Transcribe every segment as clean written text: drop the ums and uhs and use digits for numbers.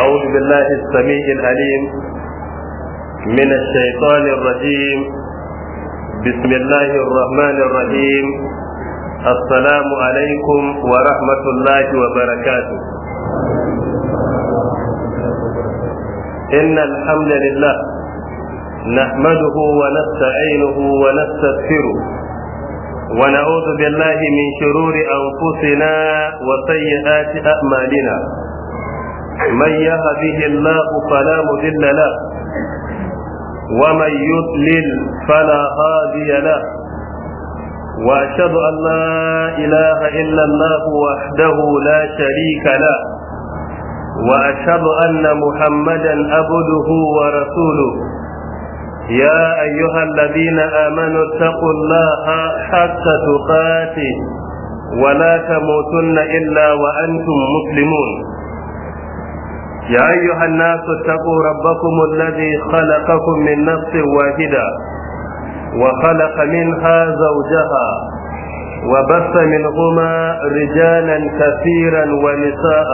أعوذ بالله السميع العليم من الشيطان الرجيم. بسم الله الرحمن الرحيم. السلام عليكم ورحمة الله وبركاته. إن الحمد لله نحمده ونستعينه ونستغفره ونعوذ بالله من شرور أنفسنا وسيئات أعمالنا. من يهده الله فلا مضل له ومن يضلل فلا هادي له، وأشهد أن لا إله إلا الله وحده لا شريك له، وأشهد أن محمدا عبده ورسوله. يا أيها الذين آمنوا اتقوا الله حق تقاته ولا تموتن إلا وأنتم مسلمون. يا أيها الناس اتقوا ربكم الذي خلقكم من نفس واحدة وخلق منها زوجها وبث منهما رجالا كثيرا ونساء،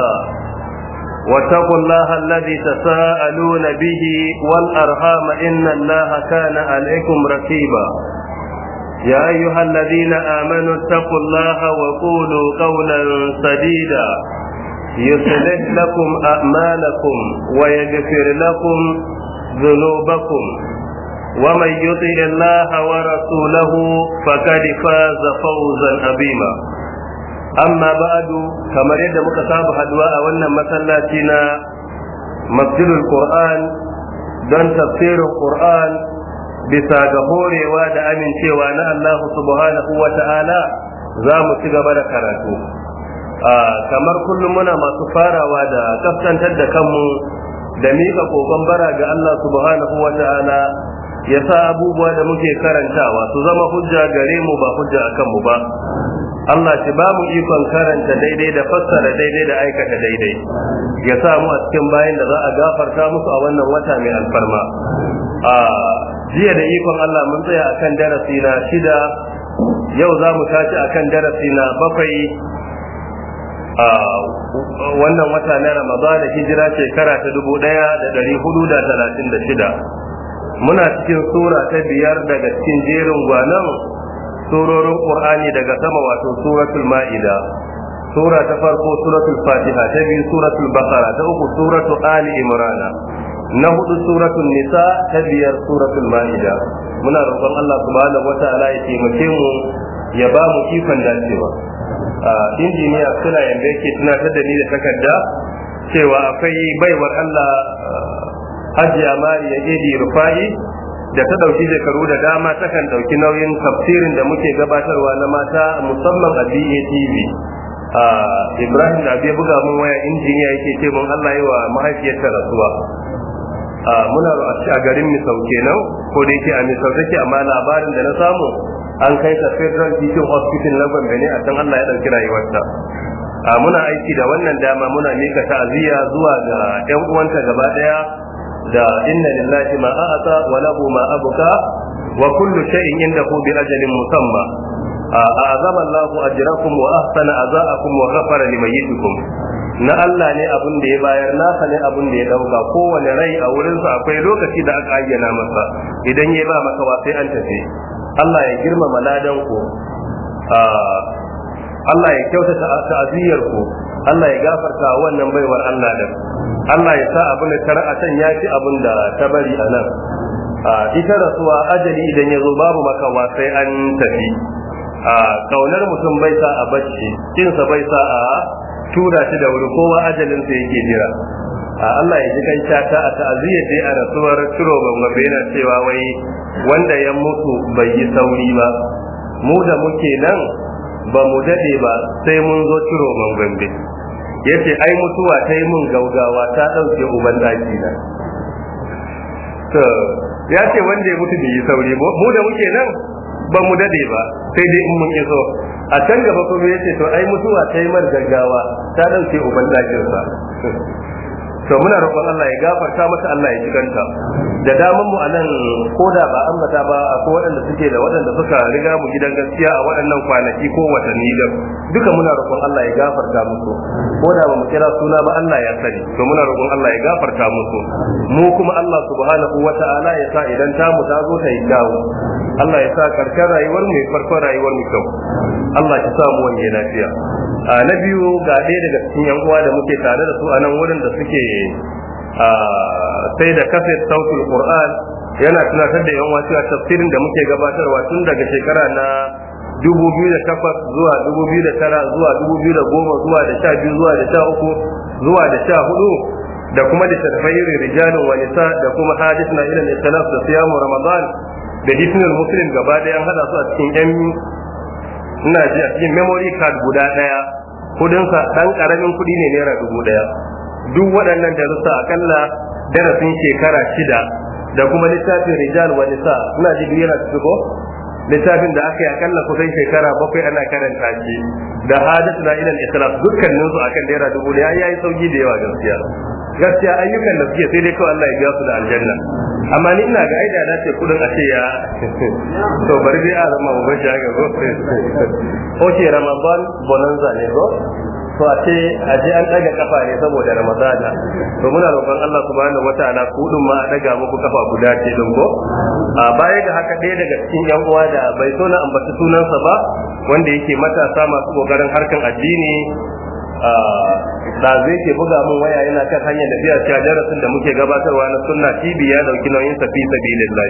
واتقوا الله الذي تساءلون به والأرحام إن الله كان عليكم رقيبا. يا أيها الذين آمنوا اتقوا الله وقولوا قولا سديدا يصلح لكم أعمالكم ويغفر لكم ذنوبكم، ومن يطع الله ورسوله فقد فاز فوزا عظيما. أما بعد، كما يد مكتاب حدواء وأن مسلاتنا مسجد القرآن دون تفسير القرآن bisa ga horewa da amincewa na Allah subhanahu wa ta'ala za mu ci gaba da karatu. Kamar kullum muna masu farawa da kaskantar da kanmu da mika kokon bara ga Allah subhanahu wa ta'ala ya sa abubuwa da muke karantawa su zama hujja gare mu ba hujja akan mu ba. Allah shi ba mu ikon karanta daidai da fassara daidai da aikata daidai, ya sa mu a cikin bayan da za a gafarta musu a wannan wata mai alfarma. Jiya da ikon Allah mun tsaya akan darasi na 6, yau za mu tashi akan darasi na 7 wannan wata na Ramadan, hijira shekara ta 1436. Muna cikin sura ta 5 daga cikin jerin gwanan surorin Qur'ani daga sama, wato suratul Ma'ida. Sura ta farko suratul Fatiha, ta biyu suratul Baqara, ta uku suratul Ali Imran, na hudu suratul Nisa, ta biyar suratul Ma'ida. Muna roƙon Allah subhanahu wata'ala ya taimake mu ya ba mu ikon dacewa. Injiniya suna yanda yake tunatar da ni da takarda cewa akwai baiwar Allah Hajiya Mariya Edi Rufa'i da ta dauki shekaru da dama takan dauki nauyin tafsirin da muke gabatarwa na mata musamman a BATV. Ibrahim da bai buga mun waya, injiniya yake ce mun Allah yi wa mahaifiyarta rasuwa. Muna a garin Misau kenan, ko da yake a Misau take, amma labarin da na samu an kai ta Federal Teaching Hospital na Gombe ne, a can Allah ya dauki rayuwarta. Muna aiki da wannan dama muna mika ta'aziyya zuwa ga ƴan uwanta gaba daya da inna lillahi ma a'ata wa lahu ma abuka wa kullu shay'in indahu bi ajalin musamma. A'azama Allahu ajrakum wa ahsana azaakum wa ghafara limayyitikum. Na Allah ne abin da ya bayar, nasa ne abin da ya dauka. Kowane rai a wurinsa akwai lokaci da aka ayyana masa, idan ya ba maka wa sai an tafi. Allah ya girmama ladan ku, Allah ya kyautata ta'aziyyar ku, Allah ya gafarta wannan baiwar Allah da Allah ya sa abin da tara'atan ya fi abin da ta bari a nan. Ita rasuwa ajali idan ya zo babu makawa sai an tafi. Kaunar mutum bai sa a bacci, kinsa bai sa a tura shi da wuri, kowa ajalinsa yake jira. Allah ya ji kan shata a ta'aziyyar dai a rasuwar Ciro Gombe yana cewa wai wanda ya mutu bai yi sauri ba, mu da muke nan ba mu dade ba sai mun zo Ciro Gombe. Yace ai mutuwa ta yi mun gaugawa ta dauke uban daki na. To ya ce wanda ya mutu bai yi sauri ba, mu da muke nan ba mu dade ba sai dai in mun iso. A can gaba kuma yace to ai mutuwa ta yi mar gaggawa ta dauke uban dakin sa. to muna roƙon Allah ya gafarta mata, Allah ya jiganta. Da daman mu anan koda ba ambata ba akwai waɗanda suke da waɗanda suka riga mu gidan gaskiya a waɗannan kwanaki ko watanni da duka muna roƙon Allah ya gafarta musu, koda ba mu kira suna ba Allah ya sani, to muna roƙon Allah ya gafarta musu. Mu kuma Allah subhanahu wata'ala ya sa idan ta mu ta zo ta yi dawo, Allah ya sa karshen rayuwar mu farkon rayuwar mu kyau, Allah ya sa mu wani lafiya. Na biyu ga ɗaya daga cikin yan uwa da muke tare da su a nan wurin da suke sai da kaset sautul Qur'an, yana tunatar da yan uwa cewa tafsirin da muke gabatarwa tun daga shekara na 2008 zuwa 2009 zuwa 2010 zuwa da 12 zuwa da 13 zuwa da 14 da kuma da tafsirin rijalin wa nisa da kuma hadithna ila al-ikhlas da siyamu ramadan da hisnul muslim gaba da an hada su a cikin ina ji a cikin memory card guda daya, kudinsa dan karamin kudi ne naira 1000. duk waɗannan darussa akalla darasin shekara 6 da kuma littafin rijal wa nisa ina ji duk yana cikin littafin da aka yi akalla kusan shekara 7 ana karanta shi da hadithna ila al-ikhlas dukkanin su akan naira 1000 yayi sauki da yawa gaskiya ayyukan da suke sai dai kawai Allah ya biya su da aljanna. Amma ni ina ga aida da ce kudin a ce ya to bari dai a zama mu bashi ga go oke Ramadan bonanza ne go to a ce a je an daga kafa ne saboda Ramadana, to muna roƙon Allah subhanahu wataala kudin ma a daga muku kafa guda ce don go. A baya da haka ɗaya daga cikin yan uwa da bai so na ambaci sunansa ba, wanda yake matasa masu kokarin harkan addini, da zai ke buga mun waya yana kan hanyar da biya cewa darasin da muke gabatarwa na sunna TV ya dauki nauyin sa fi sabilillah.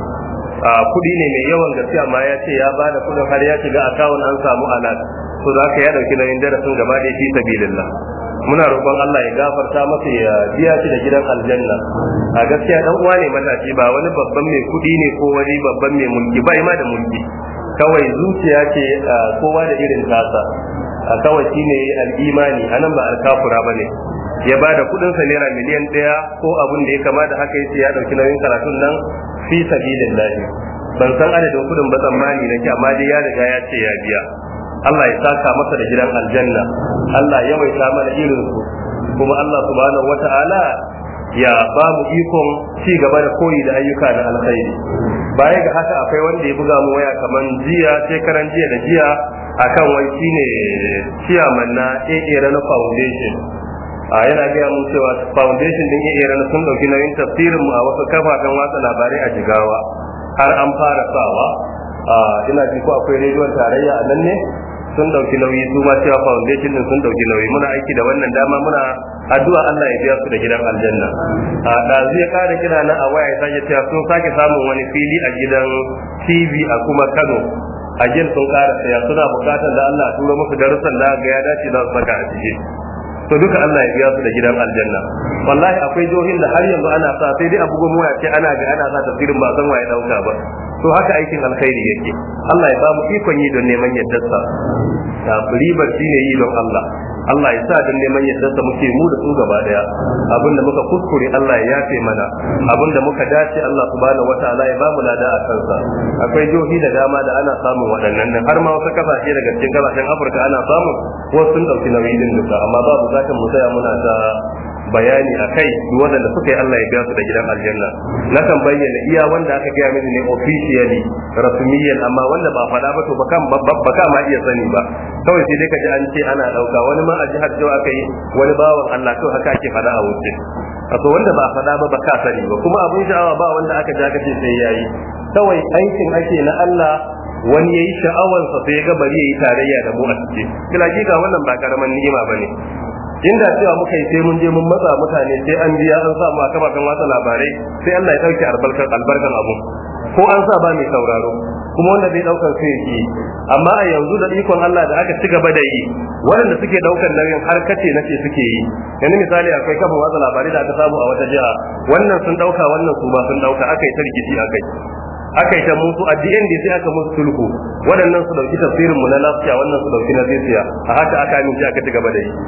Kudi ne mai yawan gaske amma ya ce ya bada kudin har ya shiga akawun an samu alat, to zaka ya dauki nauyin darasin gaba da fi sabilillah. Muna roƙon Allah ya gafarta masa ya biya shi da gidan aljanna. A gaskiya dan uwa ne matashi, ba wani babban mai kudi ne ko wani babban mai mulki, ba ma da mulki, kawai zuciya ce kowa da irin tasa. Kawai shi ne al'imani, anan ba alkafura ba ne, ya ba da kudinsa naira miliyan 1 ko abin da ya kama da haka yace ya dauki nauyin karatun nan fi sabilillah. Ban san adadin kudin ba, tsammani nake, amma dai ya riga ya ce ya biya. Allah ya saka masa da gidan aljanna, Allah ya yawaita mana irin su, kuma Allah subhanahu wata'ala ya ba mu ikon ci gaba da koyi da ayyuka na alkhairi. Baya ga haka akwai wanda ya buga mu waya kaman shekaran jiya da jiya akan wai shine chairman na AA Rana Foundation. Yana gaya mun cewa foundation din AA Rana sun dauki nauyin tafsirin mu a wasu kafafen watsa labarai a Jigawa, har an fara sawa. Ina ji ko akwai rediyon tarayya a nan ne sun dauki nauyi, su ma cewa foundation din sun dauki nauyi. Muna aiki da wannan dama, muna addu'a Allah ya biya su da gidan aljanna. Da zai kara kira na a waya ya sake cewa sun sake samun wani fili a gidan TV a kuma Kano, a jin sun kara saya, suna bukatar da Allah a tura musu darussan da ga ya dace za su saka a ciki. To duka Allah ya biya su da gidan aljanna. Wallahi akwai jihohin da har yanzu ana sa, sai dai a bugun waya ce ana sa tafsirin ba san waye dauka ba. To haka aikin alkhairi yake. Allah ya ba mu ikon yi don neman yaddarsa. Ribar shi ne yi don Allah. Allah ya sa don neman yaddarsa muke mu da su gaba daya. Abinda muka kuskure Allah ya yafe mana, abinda muka dace Allah subhanahu wataala ya ba mu lada a kansa. Akwai jihohi da dama da ana samun waɗannan nan, har ma wasu kasashe daga cikin kasashen Afirka ana samun, wasu sun dauki nauyin din duka, amma ba bukatun mu tsaya muna ta bayani a kai. Duk wanda suka yi Allah ya biya su da gidan aljanna. Na kan bayyana iya wanda aka gaya mini ne officially rasmiyan, amma wanda ba faɗa ba to baka ma iya sani ba, kawai sai dai ka ji an ce ana ɗauka. Wani ma a jihar Jawa aka yi wani bawan Allah to haka ake faɗa a wuce. To wanda ba faɗa ba baka sani ba, kuma abun sha'awa ba wanda aka ja kace sai yayi, kawai aikin ake na Allah. Wani yayi sha'awansa sai ya ga bari yayi tarayya da mu a ciki. Kila ga wannan ba karaman ni'ima bane. Inda cewa muka yi sai mun je mun matsa mutane sai an biya an samu a kafafen watsa labarai, sai Allah ya dauke albarkan abu, ko an sa ba mai sauraro, kuma wanda bai daukan sai yake. Amma a yanzu da ikon Allah da aka ci gaba da yi, waɗanda suke daukan nauyin har kace nace suke yi. Yanzu misali akwai kafin watsa labarai da aka samu a wata jiha, wannan sun dauka wannan su ba sun dauka, aka yi ta rikici aka yi ta musu a DND sai aka musu sulhu, waɗannan su dauki tafsirin mu na lafiya, wannan su dauki na zisiya, a haka aka amince aka ci gaba da yi.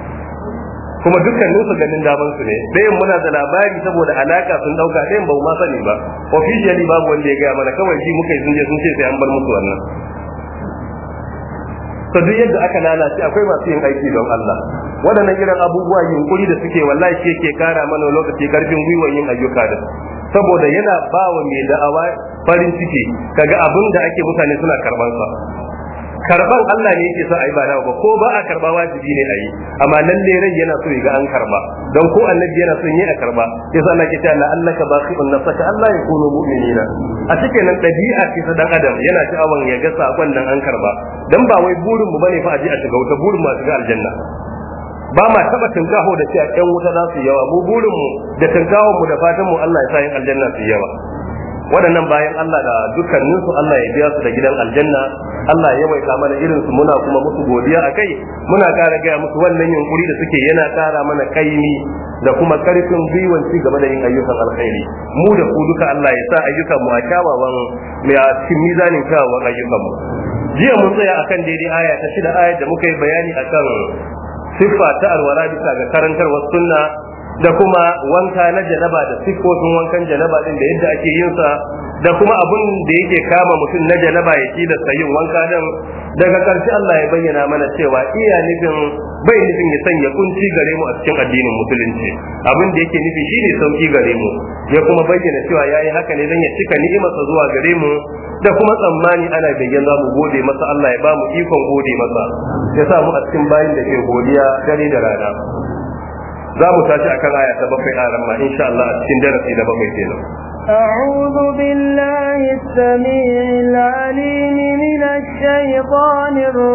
Kuma dukkanin su ganin daman su ne, ɗayan muna da labari saboda alaka sun dauka, ɗayan ba mu ma sani ba, officially babu wanda ya gaya mana, kawai shi muka yi sun je sun ce sai an bar musu wannan. To duk yadda aka lalace akwai masu yin aiki don Allah, waɗannan irin abubuwa yunkuri da suke wallahi shi yake kara mana lokaci karfin gwiwa yin ayyuka da saboda yana ba wa mai da'awa farin ciki kaga abin da ake mutane suna karban sa karban Allah ne yake sa ayi ba nawa ba ko ba a karba wajibi ne ayi amma lalle rai yana so ya ga an karba don ko annabi yana son yi a karba yasa Allah ke cewa annaka baqi'un nafsaka Allah ya kunu mu'minina a cikin nan dabi'a ce ta dan adam yana sha'awan ya ga sakon nan an karba dan ba wai burin mu bane fa aje a shiga wuta burin mu a shiga aljanna ba ma taba tunkaho da cewa ƴan wuta za su yawa mu burin mu da tunkaho mu da fatan mu Allah ya sa yin aljanna su yawa waɗannan bayan Allah da dukkanin su Allah ya biya su da gidan aljanna Allah ya yawaita mana irin su muna kuma musu godiya akai muna ƙara gaya musu wannan yunkuri da suke yana ƙara mana kaimi da kuma karfin gwiwan ci gaba da yin ayyukan alkhairi mu da ku duka Allah ya sa ayyukan mu a kyawawan mai a cikin mizanin kyawawan ayyukan mu jiya mun tsaya akan daidai aya ta 6 ayar da muka yi bayani akan siffa ta alwala bisa ga karantarwar sunna da kuma wanka na janaba da siffofin wankan janaba din da yadda ake yin sa da kuma abun da yake kama mutum na janaba ya ci da sayin wanka din daga ƙarshe Allah ya bayyana mana cewa iya nufin bai nufin ya sanya kunci gare mu a cikin addinin musulunci abin da yake nufi shine sauki gare mu ya kuma bayyana cewa yayi haka ne dan ya cika ni'imarsa zuwa gare mu da kuma tsammani ana begen za mu gode masa Allah ya ba mu ikon gode masa ya sa mu a cikin bayin da ke godiya dare da rana za mu tashi akan aya ta 7 a ramma insha Allah a cikin darasi da 7 kenan أعوذ بالله السميع العليم من الشيطان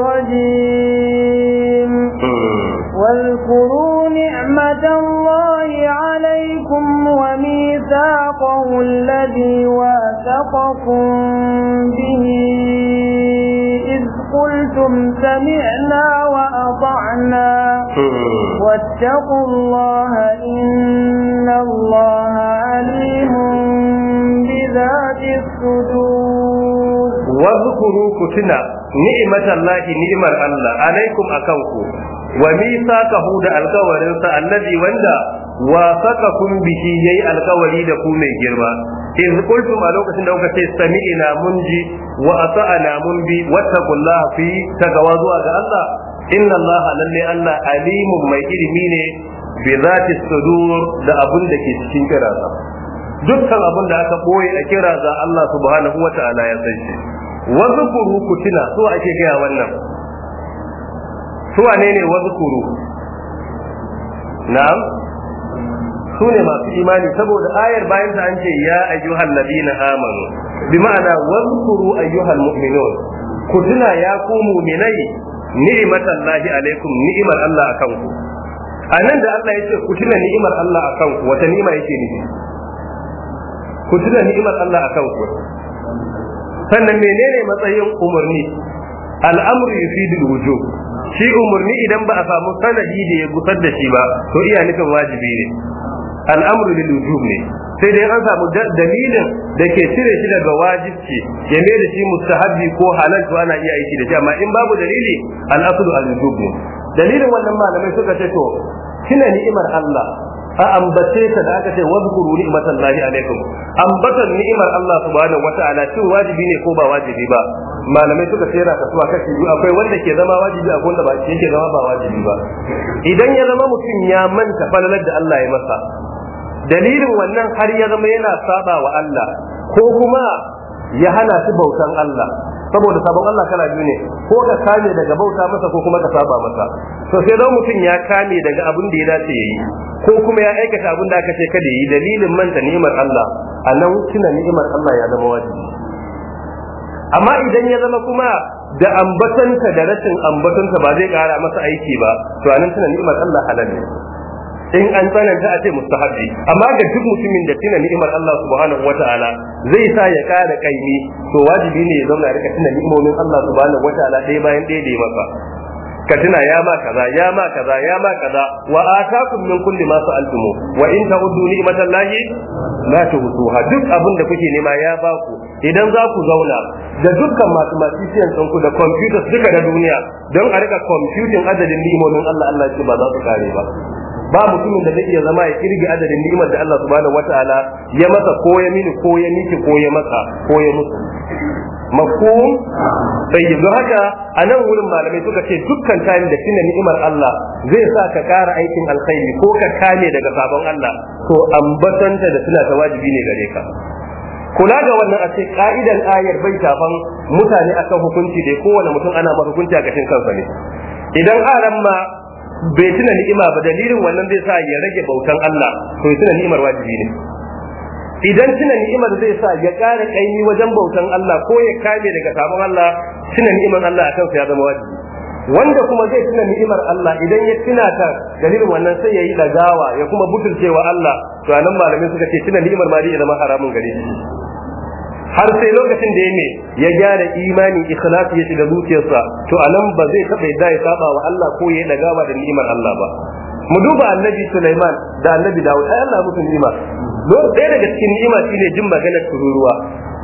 الرجيم واذكروا نعمة الله عليكم وميثاقه الذي واثقكم به إذ قلتم سمعنا وأطعنا واتقوا الله إن الله عليم بذات الصدور واذكروا كتنا نعمة الله نعمة الله عليكم أكوكم وميثاقه da alkawarinsa allazi wanda wasaqakum bihi yayi alkawari da ku mai girma in qultum a lokacin da kuka ce sami'ina mun ji wa ata'ana mun bi wattaqullaha fi tagawa zuwa ga Allah inna Allah lalle Allah alimun mai ilimi ne bi zati sudur da abun da ke cikin kiraza dukkan abun da aka boye a kiraza Allah subhanahu wata'ala ya san shi wa zukuru kutina so ake gaya wannan su wane ne wazkuru na'am su ne masu imani saboda ayar bayan ta an ce ya ayyuhal ladina amanu bi ma'ana wazkuru ayyuhal mu'minun ku tuna ya ku mu'minai ni'matallahi alaikum ni'imar Allah akan ku anan da Allah ya ce ku tuna ni'imar Allah akan ku wata ni'ima yake nufi ku tuna ni'imar Allah akan ku sannan menene matsayin umarni al'amru yufidul wujub shi umarni idan ba a samu sanadi da ya gusar da shi ba to iya nufin wajibi ne al'amru lil wujub ne sai dai an samu dalilin da ke cire shi daga wajibci ya mai da shi mustahabbi ko halal to ana iya aiki da shi amma in babu dalili al-aslu al-wujub ne dalilin wannan malamai suka ce to kina ni'imar Allah a ambace ta da aka ce wadhkuru ni'matallahi alaikum ambatan ni'imar Allah subhanahu wata'ala shin wajibi ne ko ba wajibi ba malamai suka tsera kasuwa kashi biyu akwai wanda ke zama wajibi akwai wanda ba yake zama ba wajibi ba idan ya zama mutum ya manta falalar da Allah ya masa dalilin wannan har ya zama yana saba wa Allah ko kuma ya hana shi bautan Allah saboda sabon Allah kala biyu ne ko ka kame daga bauta masa ko kuma ka saba masa to sai dan mutum ya kame daga abin da ya dace yayi ko kuma ya aikata abin da aka ce kada yi dalilin manta ni'imar Allah a nan tuna ni'imar Allah ya zama wajibi amma idan ya zama kuma da ambatanta da rashin ambatanta ba zai kara masa aiki ba to a nan tuna ni'imar Allah halal ne in an tsananta a ce mustahabi amma ga duk mutumin da tuna ni'imar Allah subhanahu wata'ala zai sa ya kara kaimi to wajibi ne ya zauna ya rika tuna ni'imomin Allah subhanahu wata'ala ɗaya bayan ɗaya da ya masa ka tuna ya ma kaza ya ma kaza ya ma kaza wa atakum min kulli ma sa'altumu wa in ta'uddu ni'matallahi la tuhsuha duk abin da kuke nema ya ba ku idan za ku zauna da dukkan mathematicians ɗinku da computers duka na duniya don a rika computing adadin ni'imomin Allah Allah ce ba za su kare ba ba mutumin da zai iya zama ya kirgi adadin ni'imar da Allah subhanahu wataala ya masa ko ya mini ko ya miki ko ya masa ko ya musu mafhum sai don haka a nan wurin malamai suka ce dukkan time da tuna ni'imar Allah zai sa ka ƙara aikin alkhairi ko ka kame daga sabon Allah to ambatanta da tuna ta wajibi ne gare ka. Kula ga wannan a ce ka'idan ayar bai shafan mutane akan hukunci da kowane mutum ana masa hukunci a gashin kansa ne. Idan aran ma bai tuna ni'ima ba dalilin wannan zai sa ya rage bautan Allah to ya tuna ni'imar wajibi ne. Idan tuna ni'imar zai sa ya ƙara ƙaimi wajen bautan Allah ko ya kame daga sabon Allah tuna ni'imar Allah a kansa ya zama wajibi. Wanda kuma zai tuna ni'imar Allah idan ya tuna ta dalilin wannan sai ya yi dagawa ya kuma butulcewa Allah to anan malamai suka ce tuna ni'imar ma zai zama haramun gare shi har sai lokacin da ya gyara imani ikhlasi ya shiga zuciyarsa to anan ba zai taɓa yadda ya saba wa Allah ko ya yi dagawa da ni'imar Allah ba. Mu duba annabi Sulaiman da annabi Dawud ai Allah musu ni'ima ɗaya daga cikin ni'ima shine jin maganar tururuwa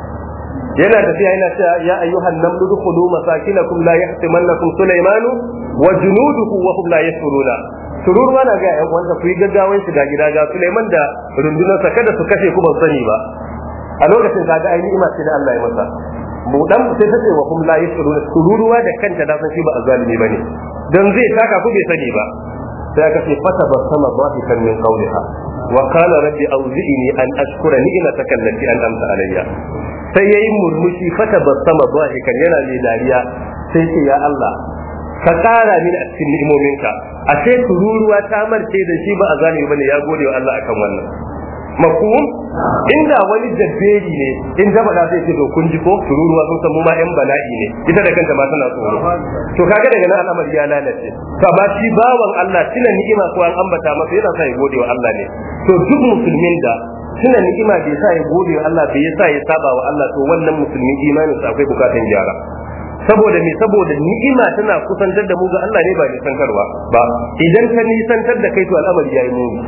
yana tafiya yana cewa ya ayyuhan namlu dukhulu masakinakum la yahtimannakum Sulaimanu wa junuduhu wa hum la yashuruna. Tururuwa na ga ƴan uwansa ku yi gaggawan shiga gida ga Sulaiman da rundunarsa kada su kashe ku ban sani ba. A lokacin kaga ai ni'ima ce da Allah ya masa mu dan sai ta ce wa hum la yashuruna tururuwa da kanta da san shi ba azalimi bane dan zai taka ku bai sani ba sai aka ce fatabassama dhahikan min qawliha wa qala rabbi awzi'ni an ashkura ni'mataka allati an'amta alayya sai yayi murmushi fatabassama dhahikan yana mai dariya sai ce ya Allah ka kara mini a cikin ni'imominka ashe tururuwa ta marce da shi ba azalimi bane ya gode wa Allah akan wannan mafhum inda wani jabberi ne in da bada zai ce to kun ji ko tururuwa sun san mu ma yan bala'i ne ita da kanta ma tana tsoro to kaga daga nan al'amari ya lalace to ba shi bawan Allah tuna ni'ima ko an ambata masa yana sa ya gode wa Allah ne to duk musulmin da tuna ni'ima bai sa ya gode wa Allah bai sa ya saba wa Allah to wannan musulmin imanin sa akwai bukatun gyara saboda me saboda ni'ima tana kusantar da mu ga Allah ne ba nisantarwa ba idan ka nisantar da kai to al'amari yayi muni.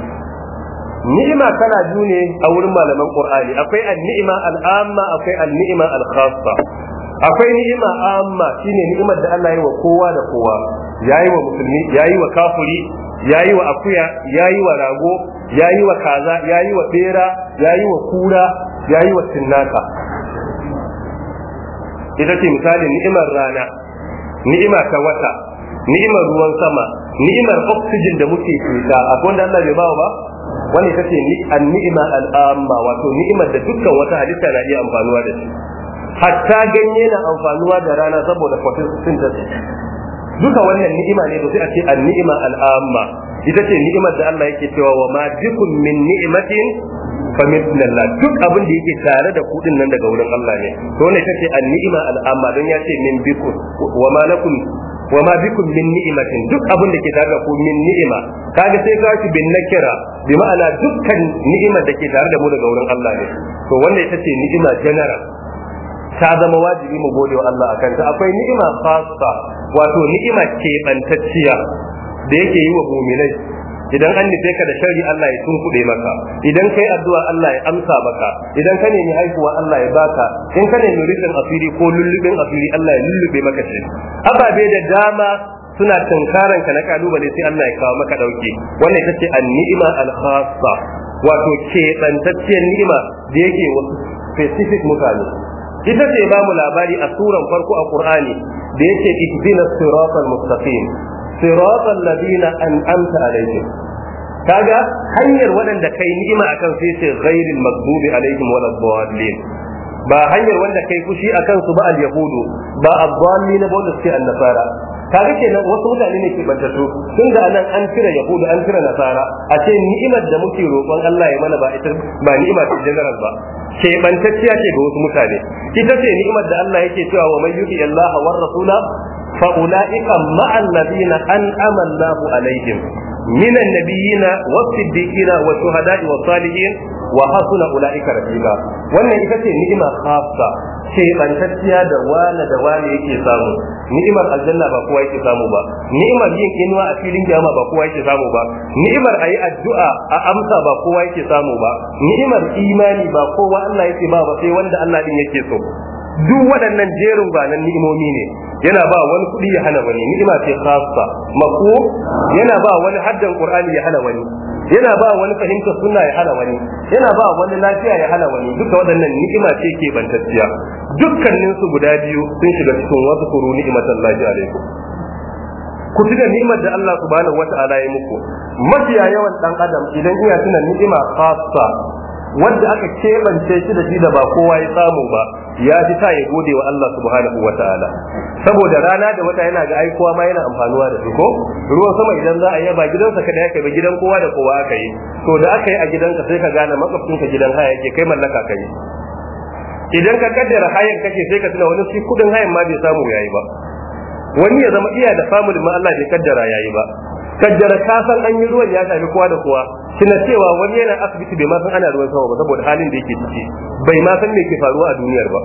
Ni'ima kana biyu ne a wurin malaman Qur'ani akwai an-ni'ima al-amma akwai an-ni'ima al-khassa. Akwai ni'ima amma shine ni'imar da Allah ya yi wa kowa da kowa yayi wa musulmi yayi wa kafiri yayi wa akuya yayi wa rago yayi wa kaza yayi wa bera yayi wa kura yayi wa tinnaka. Ita ce misali ni'imar rana ni'ima ta wata ni'imar ruwan sama ni'imar oxygen da muke fita akwai wanda Allah bai bawa ba wani kace ni an-ni'ima al-amma wato ni'imar da dukkan wata halitta na iya amfanuwa da shi hatta ganye na amfanuwa da rana saboda photosynthesis duka wannan ni'ima ne da sai a ce an-ni'ima al-amma ita ce ni'imar da Allah yake cewa wa ma bikum min ni'matin fa min Allah duk abin da yake tare da kudin nan daga wurin Allah ne to ne kace an-ni'ima al-amma don ya ce min bikum wa ma bikum min ni'matin duk abin da ke tare da ku min ni'ima kaga sai ka shi bin nakira bi ma'ana dukkan ni'imar da ke tare da mu daga wurin Allah ne to wannan ita ce ni'ima general ta zama wajibi mu gode wa Allah akan ta akwai ni'ima khassa wato ni'ima keɓantacciya da yake yi wa mu'minai idan an nufe ka da shari Allah ya tunkuɗe maka idan kai addu'a Allah ya amsa maka idan ka nemi haihuwa Allah ya baka in ka nemi rufin asiri ko lullubin asiri Allah ya lullube maka shi ababe da dama suna tunkaran ka na kalubale sai Allah ya kawo maka dauke wannan ita ce an-ni'ima al-khassa wato keɓantacciyar ni'ima da yake wasu specific mutane ita ce ba mu labari a suran farko a Qur'ani da yake ihdinas siratal mustaqim siratal ladina an'amta alaihim kaga hanyar waɗanda kai ni'ima akan sai ce ghairil maghdubi alaihim waladdallin ba hanyar wanda kai fushi akan su ba al-yahudu ba ad-dallin ba wanda suke an-nasara kaga kenan wasu mutane ne ke bantatu tun da anan an kira yahudu an kira nasara a ce ni'imar da muke roƙon Allah ya mana ba ita ba ni'ima ce general ba ke bantacciya ce ga wasu mutane ita ce ni'imar da Allah yake cewa wa man yuti Allah war rasula fa ulaika ma'al ladina an'ama Allahu alaihim من النبيين والصديقين والشهداء والصالحين وحسن أولئك رفيقا wannan ita ce ni'ima khassa ce bantacciya da wani yake samu ni'imar aljanna ba kowa yake samu ba ni'imar yin inuwa a filin kiyama ba kowa yake samu ba ni'imar ayi addu'a a amsa ba kowa yake samu ba ni'imar imani ba kowa Allah yake ba sai wanda Allah din yake so duk waɗannan jerin gwanan ni'imomi ne yana ba wani kuɗi ya hana wani, ni'ima ce khassa. Mako yana ba wani haddan qur'ani ya hana wani, yana ba wani fahimtar sunna ya hana wani, yana ba wani lafiya ya hana wani. Duka waɗannan ni'ima ce ke bantacciya, dukkanin su guda biyu sun shiga cikin wazkuru ni'matallahi alaikum. Ku tuna ni'imar da Allah subhanahu wata'ala ya muku. Mafiya yawan dan adam idan iya tuna ni'ima khassa wanda aka kebance shi da shi da ba kowa ya samu ba, ya ji ta ya gode wa Allah subhanahu wata'ala. Saboda rana da wata yana ga aikowa ma yana amfanuwa da su ko ruwan sama idan za a yi ba gidansa kada yake ba, gidan kowa da kowa aka yi. To da aka yi a gidanka sai ka gane makwabcinka gidan haya yake, kai mallaka kai. Idan ka kaddara hayan kake sai ka tuna wani shi kudin hayan ma bai samu yayi ba, wani ya zama iya da family ma Allah bai kaddara yayi ba. Kaddara ka san an yi ruwan ya shafi kowa da kowa, kina cewa wani yana asibiti bai ma san ana ruwan sama ba saboda halin da yake ciki, bai ma san me ke faruwa a duniyar ba.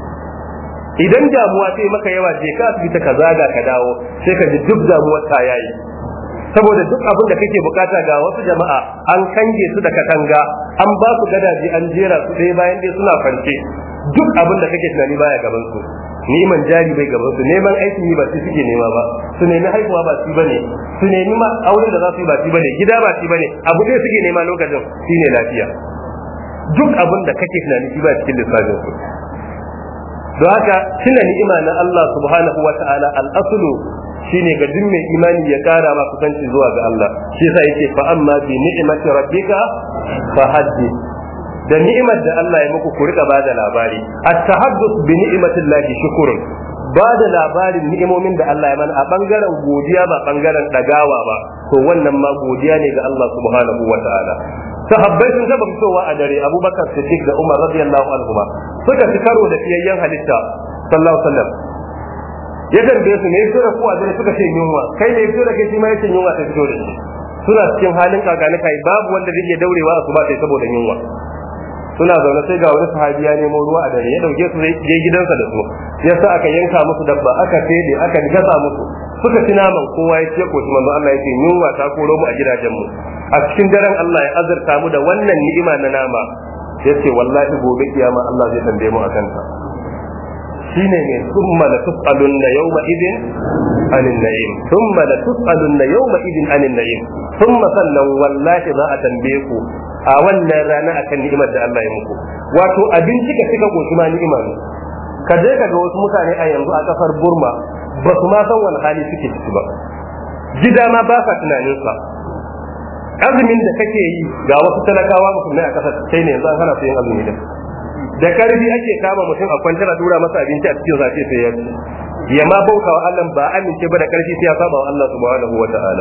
Idan damuwa sai maka yawa je ka asibiti ka zaga ka dawo sai ka ji duk damuwar ta yayi, saboda duk abin da kake bukata ga wasu jama'a an kange su da katanga, an ba su gadaje an jera su ɗaya bayan ɗaya suna kwance, duk abin da kake tunani baya gaban su. Niman jari bai gaban su, neman aikin yi ba su suke nema ba, su nemi haihuwa ba su bane, su nemi ma auren da za su yi ba su bane, gida ba su bane, abu ɗaya suke nema lokacin shine lafiya. Duk abin da kake tunani shi ba cikin lissafin su. Don haka tuna ni'ima na Allah subhanahu wa ta'ala al-aslu shine ga duk mai imani ya kara ma kusanci zuwa ga Allah. Shi yasa yake fa amma bi ni'mati rabbika fa haddith. Da ni'imar da Allah ya muku ku rika bada labari. At-tahadduth bi ni'matillahi shukrun. Bada labarin ni'imomin da Allah ya mana a bangaren godiya ba bangaren dagawa ba, to wannan ma godiya ne ga Allah subhanahu wa ta'ala. Sahabbai sun taba fitowa a dare, Abubakar Siddiq da Umar radiyallahu anhuma suka ci karo da fiyayyen halitta sallallahu alaihi wasallam. Ya tambaye su ne su da ku a dare, suka ce yunwa, kai ne su da kai shi ma yace yunwa ta fito da shi. Suna cikin halin kakanika kai, babu wanda zai iya daurewa a su ba sai saboda yunwa. Suna zaune sai ga wani sahabi ya nemo ruwa a dare, ya dauke su je gidansa da su, yasa aka yanka musu dabba, aka fede, aka gasa musu, suka ci naman, kowa ya ce ko shi manzo Allah yake yunwa ta koro mu a gidajen mu. A cikin daren Allah ya azurta mu da wannan ni'ima na nama, yace wallahi gobe kiyama Allah zai tambaye mu akan ta. Shine ne thumma la tus'alunna yawma idin anin na'im, thumma la tus'alunna yawma idin anin na'im, thumma sallan wallahi za a tambaye ku a wannan rana akan ni'imar da Allah ya muku. Wato abinci ka cika goshi ma ni'ima ne. Ka je ka ga wasu mutane a yanzu a kasar Burma ba su ma san wani hali suke ciki ba, gida ma ba sa tunanin sa. Azumin da kake yi ga wasu talakawa musulmai a kasar sai ne yanzu an hana su yin azumi da karfi ake kama mutum a kwantar a dura masa abinci a cikin zafi sai ya ci, ya ma bauta wa Allah ba amince ba da karfi sai ya saba wa Allah subhanahu wa ta'ala.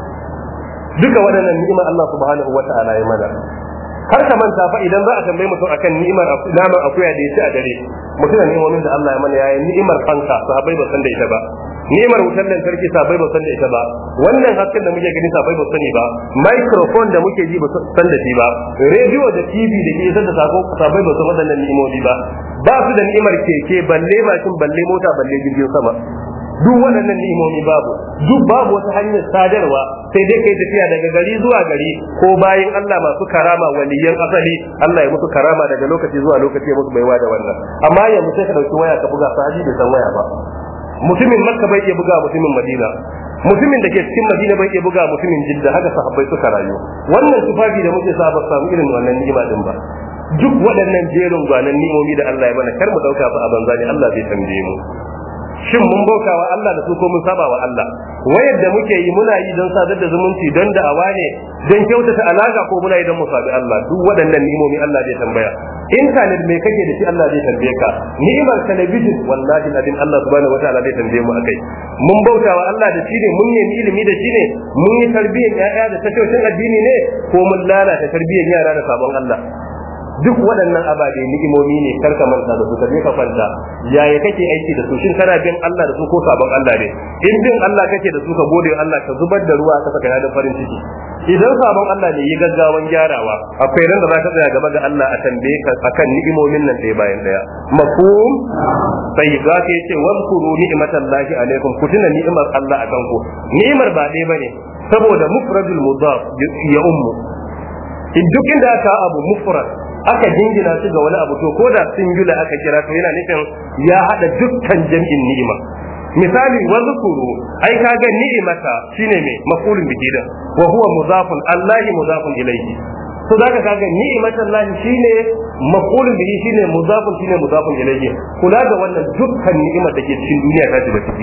Duka waɗannan ni'imar Allah subhanahu wa ta'ala ya mana. Har ka manta fa idan za a tambaye mutum akan ni'imar naman akuya da ya ci a dare, mutum ni'imomin da Allah ya mana yayin ni'imar fanka sahabbai ba san da ita ba, ni'imar wutar lantarki sahabbai ba san da ita ba, wannan hasken da muke gani sahabbai ba sani ba, microphone da muke ji ba san da shi ba, radio da TV da ke isar da sako sahabbai ba san waɗannan ni'imomi ba, ba su da ni'imar keke balle mashin balle mota balle jirgin sama. Duk waɗannan ni'imomi babu wata hanyar sadarwa sai dai kai tafiya daga gari zuwa gari, ko bayan Allah masu karama waliyan asali Allah ya musu karama daga lokaci zuwa lokaci ya musu baiwa da wannan. Amma yanzu sai ka dauki waya ka buga, sahabi bai san waya ba, mutumin Makka bai iya buga mutumin Madina, mutumin da ke cikin Madina bai iya buga mutumin Jidda, haka sahabbai suka rayu. Wannan tufafi da muke sa ba samu irin wannan ni'ima din ba. Duk waɗannan jerin gwanan ni'imomi da Allah ya mana kar mu dauka fa a banza ne, Allah zai tambaye mu. Shin mun bauta wa Allah da su ko mun saba wa Allah? Wayar da muke yi muna yi don sadar da zumunci, don da'awa ne, don kyautata alaka, ko muna yi don mu sabi Allah? Duk waɗannan ni'imomi Allah zai tambaya. Internet mai kake da shi Allah zai tambaye ka. Ni'imar talabijin wallahi ladin Allah subhanahu wataala zai tambaye mu akai. Mun bauta wa Allah da shi ne, mun nemi ilimi da shi ne, mun yi tarbiyyar ƴaƴa da tashoshin addini ne, ko mun lalata tarbiyyar yara da sabon Allah? Duk waɗannan ababe ni'imomi ne, kar ka manta da su, ka je ka kwanta. Yaya kake aiki da su? Shin kana bin Allah da su ko sabon Allah ne? In bin Allah kake da su, ka gode wa Allah, ka zubar da ruwa ka saka yadan farin ciki. Idan sabon Allah ne, yi gaggawan gyarawa. Akwai ran da za ka tsaya gaba ga Allah a tambaye ka akan ni'imomin nan ɗaya bayan ɗaya. Mafhum? Sai ga ka yace wazkuru ni'matallahi alaikum, ku tuna ni'imar Allah akan ku. Ni'imar ba ɗaya bane, saboda mufradul mudaf ya ummu. In duk inda aka abu mufrad aka jingina shi ga wani abu, to ko da singular aka kira, to yana nufin ya hada dukkan jam'in ni'ima. misali wazkuru ai kaga ni'imata shine me maf'ulun bihi da wa huwa mudafun allahi mudafun ilayhi to zaka kaga ni'imatan lahi shine maf'ulun bihi shine mudafun ilayhi kula da wannan dukkan ni'imar da ke cikin duniya ta ji ba ciki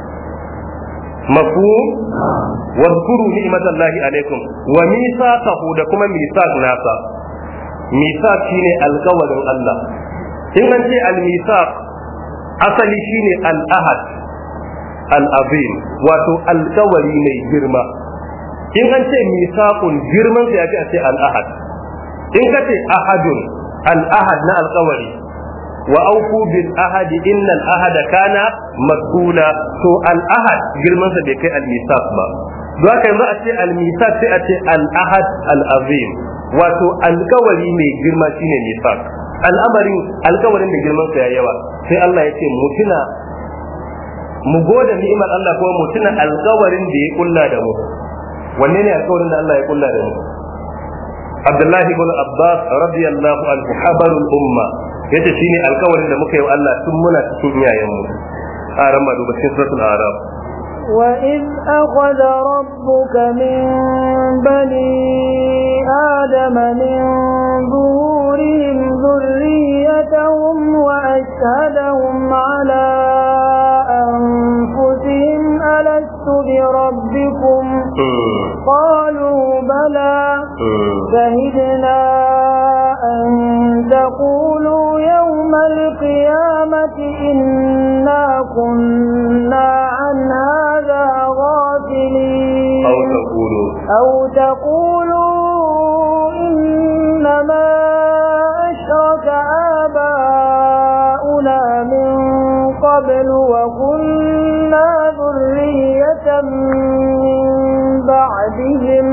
mafhum wadhkuru ni'matallahi alaikum wa mithaqahu da kuma mithaq nasa mithaq shine alƙawarin Allah in an ce al-mithaq asali shine al-ahad al-azim wato alƙawari mai girma in an ce mithaqun girman sa yafi a ce al-ahad in ka ce ahadun al-ahad na alƙawari wa aufu bil ahad innal ahada kana mas'ula to al ahad girman sa bai kai al misaq ba don haka yanzu a ce al misaq sai a ce al ahad al azim wato alkawari mai girma shine misaq alkawarin da girman sa yayi yawa sai Allah ya ce mutuna mu gode ni'imar Allah ko mutuna alkawarin da ya kulla da mu wanne ne alkawarin da Allah ya kulla da mu Abdullahi ibn Abbas radiyallahu anhu habarul umma yace shine alkawarin da muka yi wa Allah tun muna cikin iyayenmu a ran duba cikin suratul araf wa id akhadha rabbuka min bani adama min zuhurihim dhurriyyatahum wa ashhadahum ala anfusihim alastu bi rabbikum qalu bala shahidna an taqulu يوم القيامة إنا كنا عن هذا غافلين أو تقولوا إنما أشرك آباؤنا من قبل وكنا ذرية من بعدهم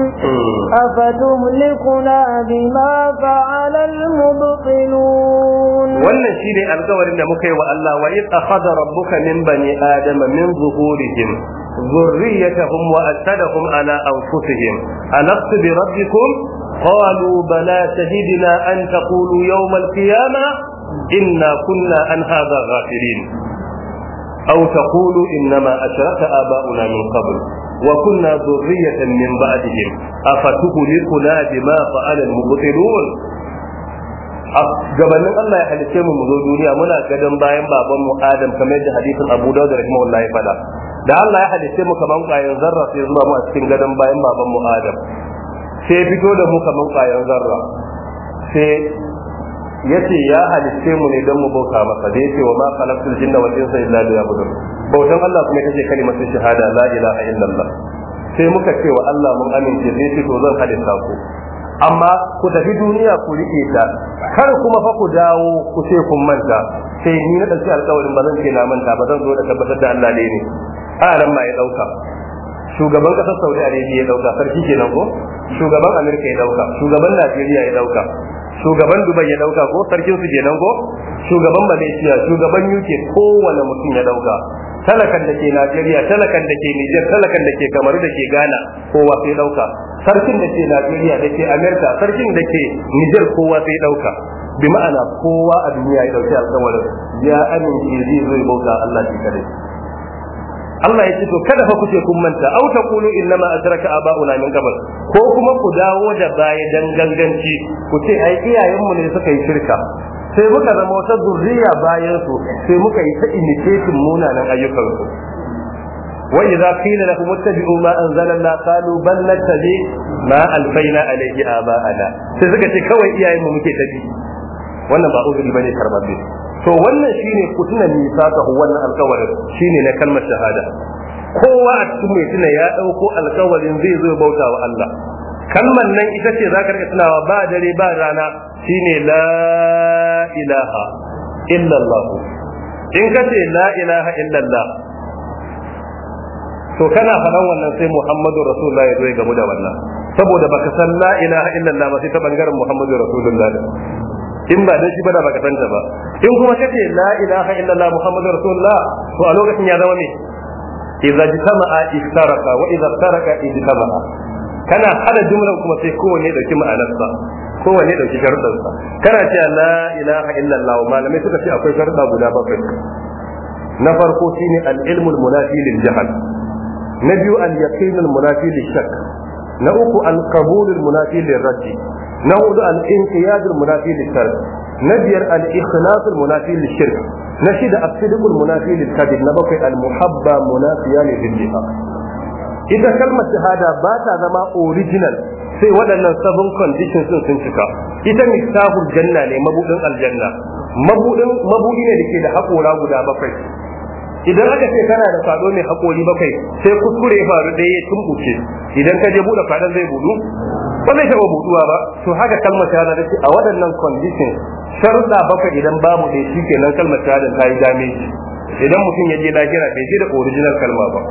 أفتهلكنا بما فعل المبطلون wannan shine alƙawarin da muka yi wa Allah wa id akhadha rabbuka min bani adama min zuhurihim dhurriyyatahum wa ashhadahum ala anfusihim alastu bi rabbikum qalu bala shahidna an taqulu yawm al-qiyamah inna kunna an hadha ghafilin aw taqulu innama ashraka aba'una min qabl wa kunna dhurriyyatan min ba'dihim afatuhlikuna bima fa'ala al-mubtilun gabanin Allah ya halice mu zo duniya muna gadon bayan baban mu Adam kamar yadda hadisin Abu Dawud rahimahullah ya fada da Allah ya halice mu kaman ƙwayar zarra sai zuwa mu a cikin gadon bayan baban mu Adam sai fito da mu kaman ƙwayar zarra sai yace ya halice mu ne don mu bauta masa da yace wa ma khalaqtul jinna wal insa illa liya'budun bautan Allah kuma ita ce kalimatu shahada la ilaha illallah sai muka ce wa Allah mun amince sai ce to zan halitta ku amma ku tafi duniya ku rike ta kar kuma fa ku dawo ku ce kun manta sai ni na dauki alƙawarin ba zan ce na manta ba zan zo da tabbatar da Allah ne a ran ma ya dauka shugaban kasar Saudi Arabia ya dauka sarki kenan ko shugaban Amerika ya dauka shugaban Najeriya ya dauka shugaban Dubai ya dauka ko sarkin su kenan ko shugaban Malaysia shugaban UK kowane mutum ya dauka talakan da ke Najeriya talakan da ke Niger talakan da ke Kamaru da ke Ghana kowa sai dauka sarkin da ke Najeriya da ke Amerika sarkin da ke Niger kowa sai dauka bi ma'ana kowa a duniya ya dauki alƙawarin ya amince zai zo ya bauta Allah shi kadai Allah ya ce to kada fa kuce kun manta au taqulu innama asraka aba'una min qabl ko kuma ku dawo da baya dan ganganci ku ce ai iyayenmu ne suka yi shirka sai muka zama wata zurriya bayan su sai muka yi ta imitating munanan ayyukan su wa idza qila lahum ittabi'u ma anzala Allah qalu bal nattabi ma alfaina alayhi aba'ana sai suka ce kawai iyayenmu muke tabi wannan ba uzuri bane karbabbe to wannan shine kutuna misaka wannan alƙawarin shine na kalmar shahada kowa a cikin mai tuna ya dauko alƙawarin zai zo bauta wa Allah kalmar nan ita ce zaka rika tunawa ba dare ba rana shine la ilaha illallah in ka ce la ilaha illallah to kana faɗan wannan sai Muhammadu Rasulullah ya zo ya gamu da wannan saboda baka san la ilaha illallah ba sai ta bangaren Muhammadu Rasulullah in ba dan shi ba da baka santa ba in kuma kace la ilaha illallah Muhammadu Rasulullah to a lokacin ya zama me idza jitama'a iftaraka wa idza iftaraka ijtama'a kana hada jumlan kuma sai kowanne dauki ma'anarsa kowanne dauki sharuɗansa kana cewa la ilaha illallah malamai suka ce akwai sharuɗa guda bakwai na farko shine al-ilmul munafi lil jahl, na biyu al-yaqinul munafi lil shakk, na uku al-qabulul munafi lil radd, na hudu al-inqiyadul munafi lil tark, na biyar al-ikhlasul munafi lil shirk, na shida as-sidqul munafi lil kadhib, na bakwai al-muhabba munafiya lil nifaq. ita kalmar shahada ba ta zama original sai waɗannan 7 conditions sun cika. ita miftahul janna ne, mabudin aljanna, mabudi ne da ke da haƙora guda 7. idan aka ce kana da kwado mai haƙori 7 sai kuskure ya faru ɗaya ya tumbuke, idan ka je buɗe kwadon zai budu ba zai taɓa buduwa ba. to haka kalmar shahada take a waɗannan conditions, sharuɗa 7 idan babu ɗaya shi kenan kalmar shahada ta yi damage. idan mutum ya je lahira bai je da original kalma ba.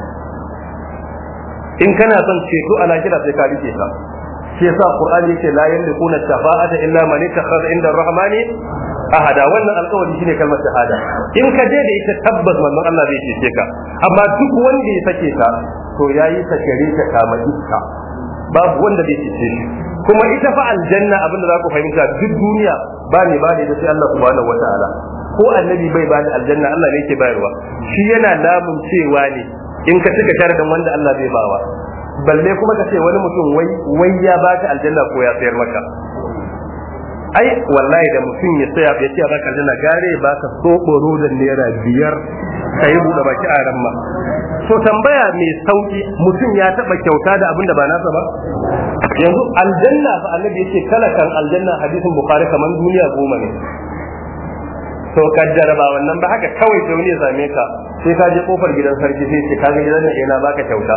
in kana son ceto a lahira sai ka rike ta. shi yasa qur'ani yake la yamlikuna shafa'ata illa man ittakhadha inda ar-rahmani ahada. wannan alƙawari shine kalmar shahada. in ka je da ita tabbas manzon Allah zai cece ka, amma duk wanda ya sake ta to yayi sakare ta kama iska, babu wanda zai cece shi. kuma ita fa aljanna abinda za ku fahimta duk duniya ba ne ba ne da sai Allah subhanahu wataala, ko annabi bai ba da aljanna, Allah ne yake bayarwa. shi yana lamun cewa ne in ka cika sharadin wanda Allah zai bawa, balle kuma ka ce wani mutum wai ya baka aljanna ko ya sayar maka. ai wallahi da mutum ya tsaya ya ce baka aljanna gare baka soboro da naira 5 kai buɗe baki a ran ma. so tambaya mai sauki, mutum ya taba kyauta da abin da ba nasa ba? yanzu aljanna fa annabi yake kalakan aljanna hadisin bukhari kaman duniya 10 ne. to kaddara ba wannan ba, haka kawai sai wani ya same ka sai ka je kofar gidan sarki sai ce kaga gidan nan ina baka kyauta,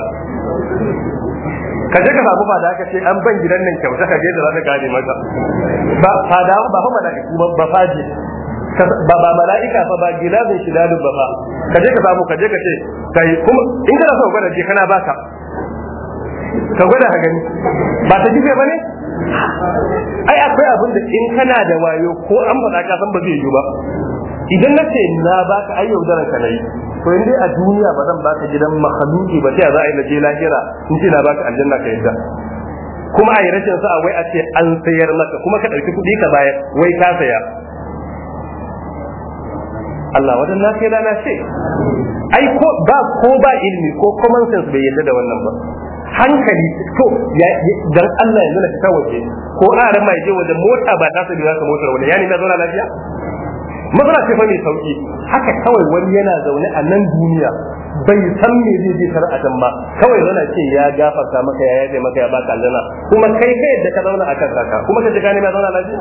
ka je ka samu fada ka ce an ban gidan nan kyauta, ka je da za ka kare maka. ba fada ba fa malaiku ba faji ba malaika fa ba gilabin shidadu ba fa, ka je ka samu ka je ka ce kai kuma in kana so gwada je kana baka ka gwada ka gani ba ta jibe bane. ai akwai abin da in kana da wayo ko an faɗa ka san ba zai yi ba. idan na ce na baka ai yaudaran ka nayi, to in dai a duniya ba zan baka gidan makhluki ba sai za a yi na je lahira in ce na baka aljanna ka yadda. kuma a yi rashin sa'a wai a ce an sayar maka kuma ka ɗauki kuɗi ka bayar wai ka saya. Allah wajen na sai na ce ai ko ba ilimi ko common sense bai yadda da wannan ba. hankali to dan Allah yanzu na fita waje ko aran mai je waje mota ba ta sabi zaka motar wani yani na zauna lafiya. matsala ce fa mai sauki, haka kawai wani yana zaune a nan duniya bai san me zai je shari'a can ba, kawai yana ce ya gafarta maka ya yaje maka ya baka aljanna, kuma kai yadda ka zauna akan haka kuma ka ji gane mai zauna lafiya.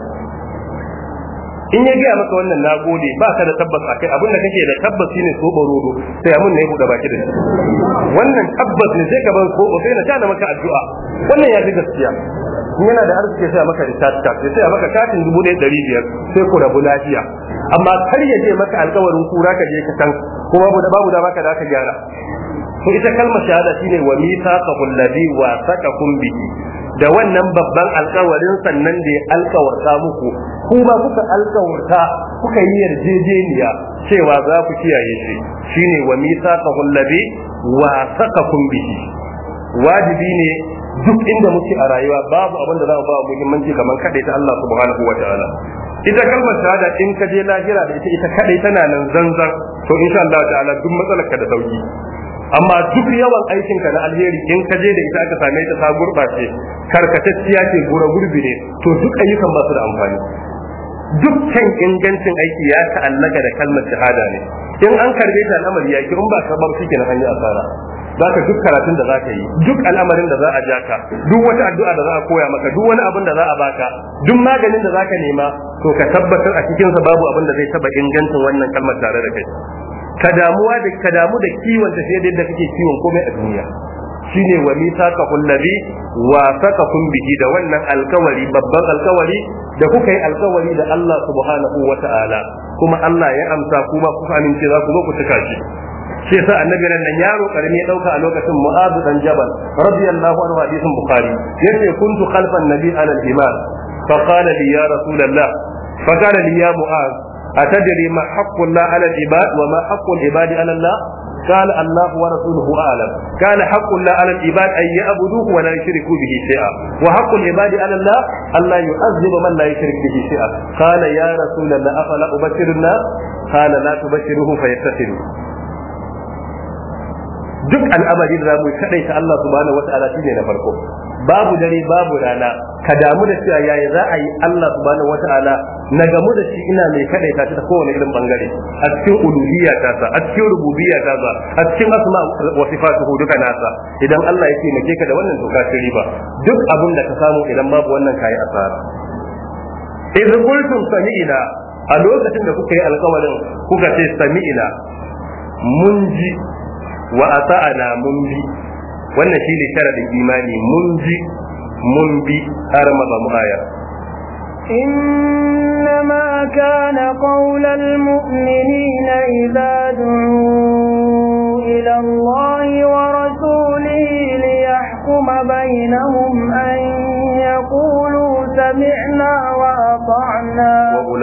in ya gaya maka wannan nagode, ba ka da tabbas akai, abin da kake da tabbas shine soɓorodo sai mun ne buɗe baki da shi. wannan tabbas ne sai ka bar ko sai na tana maka addu'a, wannan ya fi gaskiya. in yana da arziki sai maka recharge card sai maka katin 1500 sai ku rabu lafiya. amma kar ya je maka alƙawarin kura ka je ka san kuma babu da baka da ka gyara. to ita kalmar shahada shine wa mithaqul ladhi wa saqakum bihi, da wannan babban alƙawarin sannan da ya alƙawarta muku, kuma kuka alƙawarta kuka yi yarjejeniya cewa za ku kiyaye shi, shine wa mithaqul ladhi wa saqakum bihi. wajibi ne duk inda muke a rayuwa babu abin da za mu ba muhimmanci kamar kadaita Allah subhanahu wa ta'ala. ita kalmar shahada in ka je lahira da ita kadai tana nan zanzan, to insha Allah ta'ala duk matsalar ka da sauki. amma duk yawan aikin ka na alheri in ka je da ita aka same ta gurbace karkatacciya ce gura gurbi ne, to duk ayyukan ba su da amfani. dukkan ingancin aiki ya ta'allaka da kalmar shahada ne. in an karbe ta al'amari ya ki in ba ka ba shi kenan an yi asara. zaka duk karatun da zaka yi, duk al'amarin da za a jaka, duk wata addu'a da za a koya maka, duk wani abin da za a baka, duk maganin da zaka nema, to ka tabbatar a cikin sa babu abin da zai taba ingancin wannan kalmar tare da kai. ka damu da kiwon ta sai da kake kiwon komai a duniya. shine wa mithaqul ladhi wa saqakum bihi, da wannan alkawari, babban alkawari da kuka yi alkawari da Allah subhanahu wa ta'ala, kuma Allah ya amsa kuma kuka amince za ku zo ku cika shi. shi yasa annabi nan yaro karami ya dauka a lokacin Mu'adh dan Jabal radiyallahu anhu, hadisin Bukhari, yace kuntu khalfan nabi ala al-iman fa qala li ya rasulullah fa qala li ya Mu'adh atadri ma haqqu Allah ala al-ibad wa ma haqqu al-ibad ala Allah قال الله ورسوله أعلم. كان حق الله على العباد أن يعبدوه ولا يشركوا به شيئا، وحق العباد على الله ألا يعذب من لا يشرك به شيئا. قال يا رسول الله أفلا أبشر الناس؟ قال لا تبشره فيتخذوا. duk al'amari da zamu kadai ta Allah subhanahu wataala shine na farko, babu dare babu rana ka damu da cewa yaya za a yi Allah subhanahu wataala na gamu da shi ina mai kadai ta kowane irin bangare, a cikin uluhiyya ta sa, a cikin rububiyya ta sa, a cikin asma wa sifatuhu duka nasa. Idan Allah ya taimake ka da wannan to ka ci riba, duk abin da ka samu idan babu wannan kai asara. idh qultum sami'na, a lokacin da kuka yi alkawarin kuka ce sami'na mun ji wa ata'ana mun bi, wannan shine sharadin imani, mun ji mun bi har mazamu aya. إنما كان قول المؤمنين إذا دعوا إلى الله ورسوله ليحكم بينهم أن يقولوا سمعنا وأطعنا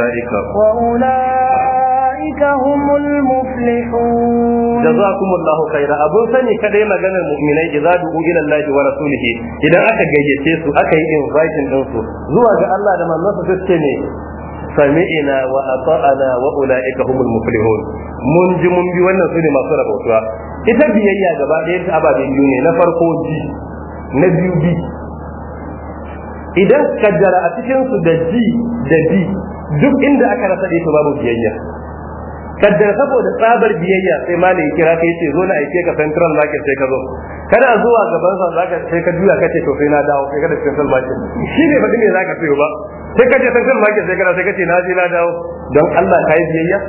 وأولئك هم المفلحون. جزاكم الله خيرا. أبو سني كدي مجال المؤمنين إذا دعوا إلى الله ورسوله، إذا أكا جيجيسو أكا ينفايتن أنسو زواج الله لما نصف السنة سمعنا وأطعنا وأولئك هم المفلحون. mun ji mun bi wannan su ne masu rabautuwa. Ita biyayya gaba ɗaya ta ababe biyu ne, na farko ji, na biyu bi. Idan kaddara a cikin su da ji da bi duk inda aka rasa ɗaya to babu biyayya. Kaddara saboda tsabar biyayya sai malai ya kira kai ce zo na aike ka central market sai ka zo, kana zuwa gaban sa zaka sai ka juya kace to sai na dawo sai ka da central market shi ne faɗi me zaka sayo ba, sai ka je central market sai ka ce na je na dawo. Don Allah kai biyayya?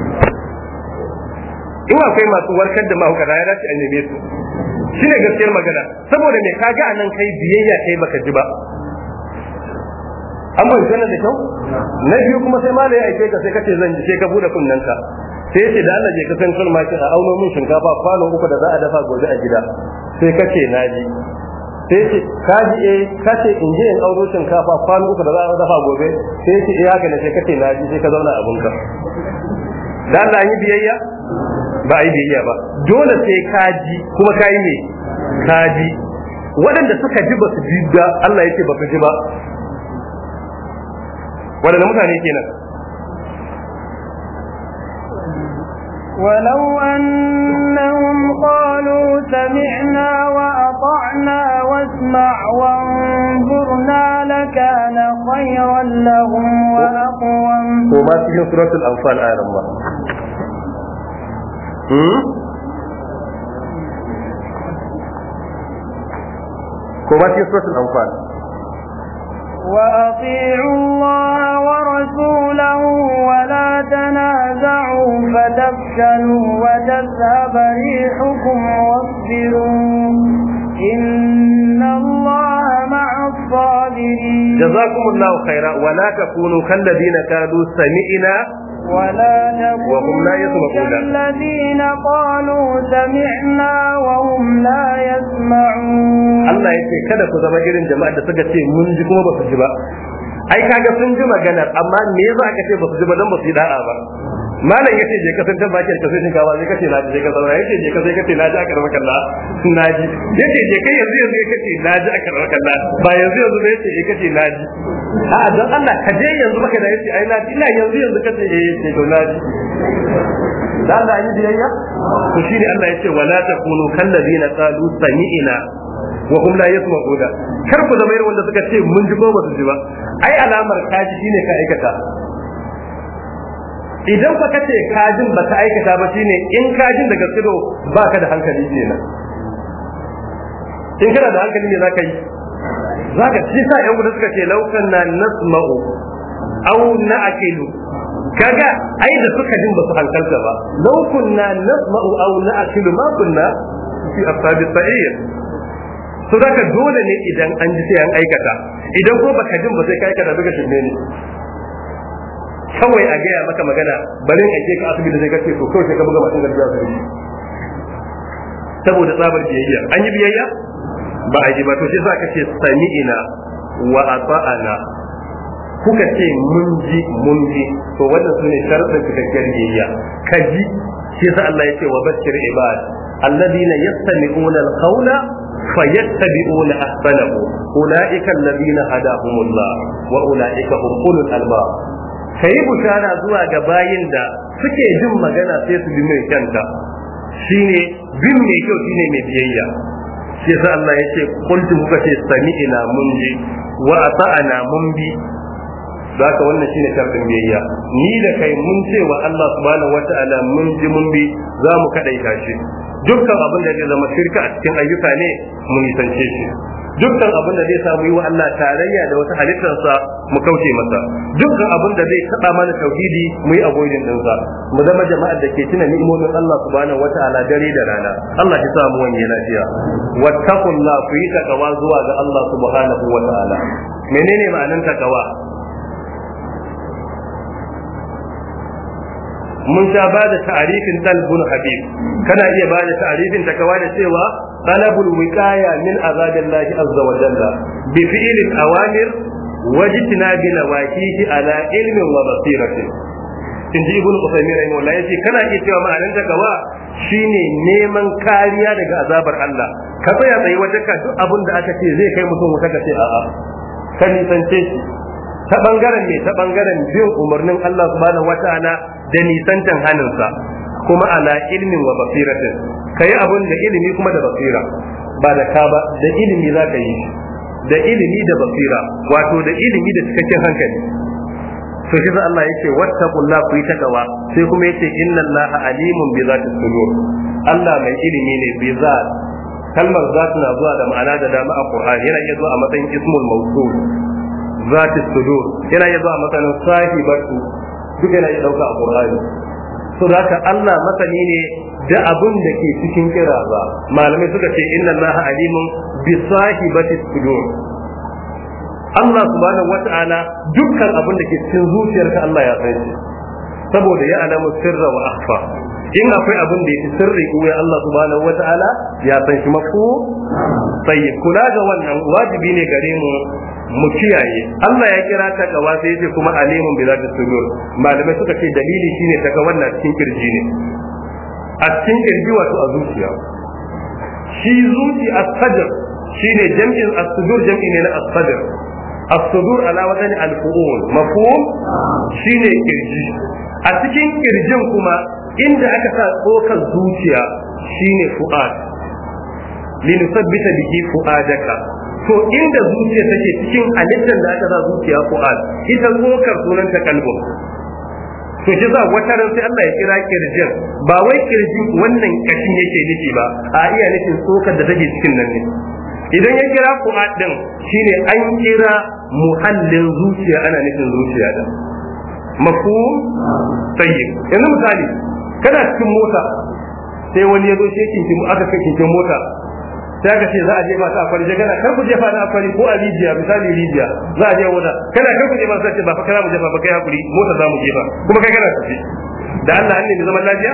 In akwai masu warkar da mahaukata ya dace a neme su, shine gaskiyar magana. Saboda me kaga anan kai biyayya kai baka ji ba, an bai sanar da kyau. Na biyu kuma sai malai aike ka sai kace zan ji, sai ka bude kunnanka sai yace da Allah je ka san sulma ki a auno min shinkafa kwano uku da za a dafa gobe a gida, sai kace naji, sai yace kaji kace in je in auro shinkafa kwano uku da za a dafa gobe, sai yace haka ne, sai kace naji, sai ka zauna abunka. Da Allah yi biyayya ba a yi biyayya ba, dole sai kaji kuma kayi me kaji. Waɗanda suka ji ba su ji ba Allah yake ba su ji ba, waɗanda mutane kenan. ولو أنهم قالوا سمعنا وأطعنا واسمع وانظرنا لكان خيرا لهم وأقوم. وما في سورة الأنفال آية الله. وما في سورة الأنفال. وأطيعوا الله ورسوله ولا تنازعوا فتفشلوا وتذهب ريحكم واصبروا إن الله مع الصابرين. جزاكم الله خيرا. ولا تكونوا كالذين كانوا سمعنا ولا تكونوا كالذين قالوا سمعنا وهم لا يسمعون. Allah ya ce kada ku zama irin jama'a da suka ce mun ji kuma ba su ji ba. Ai kaga sun ji maganar amma me yasa aka ce ba su ji ba dan ba su yi da'a ba. Malam yace je ka san tabbakin ka sai shinkawa sai kace na je ka zauna, yace je ka sai kace na ji aka rama kalla na ji, yace je kai yanzu kace na ji aka rama kalla ba yanzu da yace je kace na ji. A'a dan Allah ka je yanzu baka da yace ai na ji, ina yanzu kace yace to na ji. Da Allah yi biyayya to shine Allah yace wala takunu kallazina qalu sami'na wa hum la yasma'una. Kar ku zama irin wanda suka ce mun ji ko ba su ji ba. Ai alamar kaji shine ka aikata. Idan fa kace kajin ba ta aikata ba shine in kajin da gaske do baka da hankali kenan. In kana da hankali ne zaka yi, zaka ci sa yan gudu suka ce laukan na nasma'u aw na'qilu. Kaga ai da suka jin ba su hankalta ba. Law kunna nasma'u aw na'qilu ma kunna fi ashabi sa'ir. So zaka dole ne idan an ji sai an aikata, idan ko baka jin ba sai ka aikata duka shirme ne. Kawai a gaya maka magana bari in aike ka asibiti sai ka ce to kawai sai ka buga mashin gargajiya su yi saboda tsabar biyayya. An yi biyayya ba a yi ba, to shi za ka ce sami'ina wa ata'ana, kuka ce mun ji to wannan su ne sharuɗin cikakkiyar biyayya. Ka ji shi sa Allah ya ce wa bashir ibad alladhina yastami'una al-qawla fayattabi'una ahsanahu ulaika alladhina hadahumullah wa ulaika hum ulul albab. Kai bushara zuwa ga bayin da suke jin magana sai su bi mai kyanta, shine bin mai kyau shine mai biyayya. shi yasa Allah ya ce qultu kuka ce sami'na mun ji wa ata'ana mun bi. Zaka wannan shine shartin biyayya. Ni da kai mun ce wa Allah subhanahu wata'ala mun ji mun bi, za mu kadaita shi. Dukkan abin da zai zama shirka a cikin ayyuka ne mu nisance shi. Dukkan abin da zai samu yi wa Allah tarayya da wata halittarsa mu kauce masa. Dukkan abin da zai taba mana tauhidi mu yi avoiding dinsa. Mu zama jama'ar da ke tuna ni'imomin Allah subhanahu wata'ala dare da rana. Allah ya samu wani lafiya. Wattaqullah, ku yi takawa zuwa ga Allah subhanahu wata'ala. Menene ma'anar takawa? Mun sha ba da ta'arifin talbun habib. Kana iya ba da ta'arifin takawa da cewa talabul wiqaya min azabillahi azza wa jalla bi fi'l al-awamir wajtina bi nawahihi ala ilmin wa basiratin. Inji ibn Qusaymi rahimahullah yace kana iya cewa ma'anar takawa shine neman kariya daga azabar Allah. Ka tsaya tsaye wajen ka duk abin da aka ce zai kai mutum wuta ka ce a'a. Ka nisance shi. Ta bangaren ne ta bangaren bin umarnin Allah subhanahu wata'ala da nisantan haninsa kuma ala ilmin wa basiratin. Kai abun da ilimi kuma da basira, ba da ka ba, da ilimi za ka yi, da ilimi da basira, wato da ilimi da cikakken hankali. To shi Allah yake wattaqullah, ku yi takawa, sai kuma yace inna Allah alimun bi zati sudur. Allah mai ilimi ne bi zat. Kalmar zat na zuwa da ma'ana da dama a Qur'ani, yana iya zuwa a matsayin ismul mawsul. Zati sudur yana iya zuwa a matsayin sahibatu, duk yana iya dauka a Qur'ani. So haka Allah masani ne da abun da ke cikin kiraza. Malamai suka ce inna Allah alimun bi sahibati sudur. Allah subhanahu wata'ala dukkan abun da ke cikin zuciyarka Allah ya san shi, saboda ya alamu sirra wa akhfa. In akwai abun da yake sirri ko ya Allah subhanahu wata'ala ya san shi. Mafu tayyib, kula ga wannan wajibi ne gare mu kiyaye. Allah ya kira takawa sai yace kuma alimun bi zati sudur. Malamai suka ce dalili shine takawa na cikin kirji ne, a cikin kirji wato a zuciya. Shi zuci as-sadr shine jam'in as-sudur, jam'i ne na as-sadr. As-sudur ala wadani al-fu'ul, mafhum shine kirji. A cikin kirjin kuma inda aka sa tsokar zuciya shine fu'ad, linusabbita bihi fu'adaka. To inda zuciya take cikin halittar da aka sa zuciya fu'ad, ita tsokar sunan ta kalbu. To shi za wata ran sai Allah ya kira kirjin, ba wai kirjin wannan kashin yake nufi ba, a iya nufin tsokar da take cikin nan ne. Idan ya kira fu'ad din shine an kira muhallin zuciya, ana nufin zuciya din. Mafhum tayyib. Yanzu misali kana cikin mota sai wani ya zo shi kinkin aka kai kinkin mota, sai aka ce za a jefa ta akwari, kana kar ku jefa ta akwari ko a rijiya, misali rijiya za a je wuta, kana kar ku jefa sai ce ba fa kana mu jefa ba, kai hakuri mota za mu jefa, kuma kai kana tafi da Allah an ne zaman lafiya.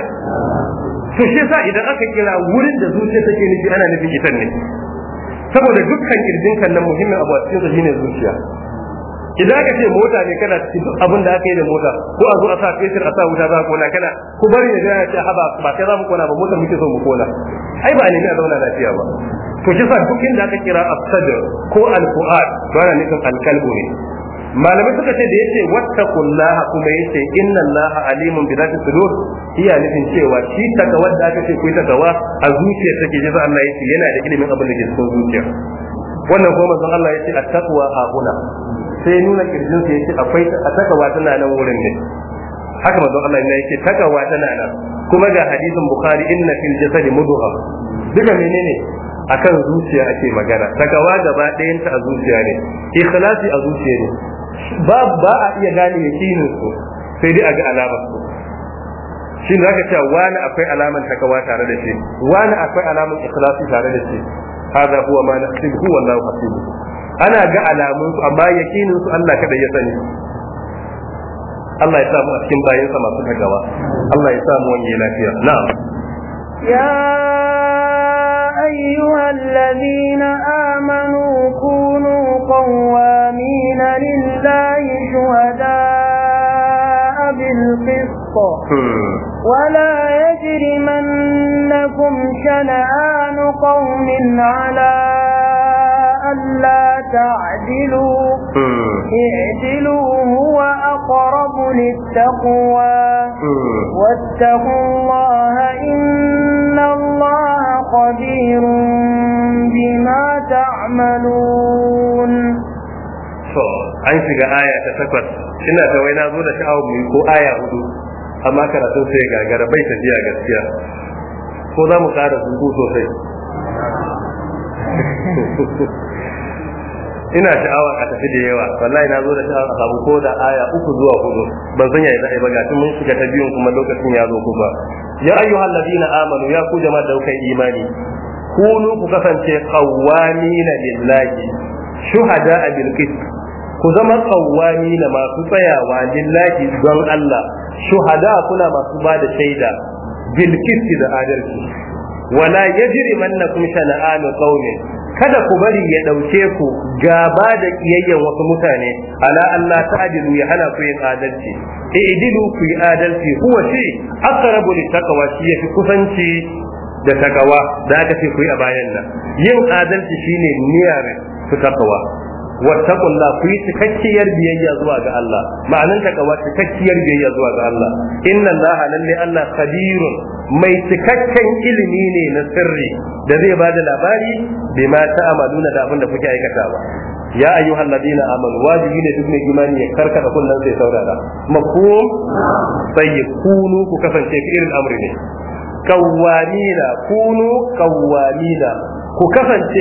To shi yasa idan aka kira wurin da zuciya take nufi ana nufin ita ne, saboda dukkan kirjin kan nan muhimmin abu a cikin sa shine zuciya. Idan aka ce mota ne kana cikin abin da aka yi da mota, ko a zo a sa fetur a sa wuta za a kona, kana ku bari ne da ya ce haba ba kai za mu kona ba, motar muke so mu kona, ai ba ne a zauna lafiya ba. To shi sa duk inda aka kira as-sadr ko al-fu'ad to ana nufin al-qalbu ne. Malamai suka ce da yace wattaqullaha kuma yace inna Allaha alimun bi dhati sudur, iya nufin cewa shi takawa da aka ce ku yi takawa a zuciya take, ji Allah yace yana da ilimin abin da ke cikin zuciya. Wannan kuma manzon Allah yace at-taqwa hauna, sai nuna kirjin sa yace akwai takawa tana nan wurin ne. Haka manzon Allah ne yake takawa tana nan. Kuma ga hadisin Bukhari inna fil jasadi mudghah, duka menene akan zuciya ake magana. Takawa gaba ɗayan ta a zuciya ne, ikhlasi a zuciya ne. Ba a iya gane yakinin su sai dai a ga alamar su. Shin zaka ce wani akwai alaman takawa tare da shi, wani akwai alaman ikhlasi tare da shi. Hada huwa ma nahsibuhu wallahu hasibuhu. Ana ga alamun su amma yakinin su Allah kada ya sani. Allah ya samu a cikin bayansa masu takawa. Allah ya samu wani lafiya. Na'am. Ya أيها الذين آمنوا كونوا قوامين لله شهداء بالقسط ولا يجرمنكم شنآن قوم على ألا تعدلوا اعدلوا هو أقرب للتقوى واتقوا الله إن الله خبير بما تعملون. an shiga aya ta 8 ina da wai na zo da sha'awar mu ko aya 4 amma karatun sai gagara bai tafiya gaskiya ko za mu ƙara zuku sosai ina sha'awa a tafi da yawa wallahi na zo da sha'awa a samu ko da aya 3 zuwa 4 ban san yayi zai ba ga mun shiga ta biyun kuma lokacin ya zo kusa ya ayyuhal ladina amanu ya ku jama'a da kai imani kunu ku kasance qawwamina lillahi shuhada bil qist ku zama qawwamina masu tsayawa lillahi don Allah shuhada kuna masu ba da shaida bil qist da adalci wala yajrimannakum shana'anu qaumin kada ku bari ya dauke ku gaba da kiyayyen wasu mutane ala Allah ta'dilu ya hana ku yin adalci idilu ku yi adalci huwa shi aqrabu littaqwa shi yafi kusanci da takawa da aka ce ku yi a bayan nan yin adalci shine niyyar su takawa wattaqullah ku yi cikakkiyar biyayya zuwa ga Allah ma'anar takawa cikakkiyar biyayya zuwa ga Allah inna Allah lalle Allah khabirun mai cikakken ilimi ne na sirri da zai bada labari bima ta'amaluna da abin da kuke aikatawa ya ayyuhal ladina amanu wajibi ne duk mai imani ya karkata kullun sai saurara mafhum sai kunu ku kasance fi irin amri ne kawwamina kunu kawwamina ku kasance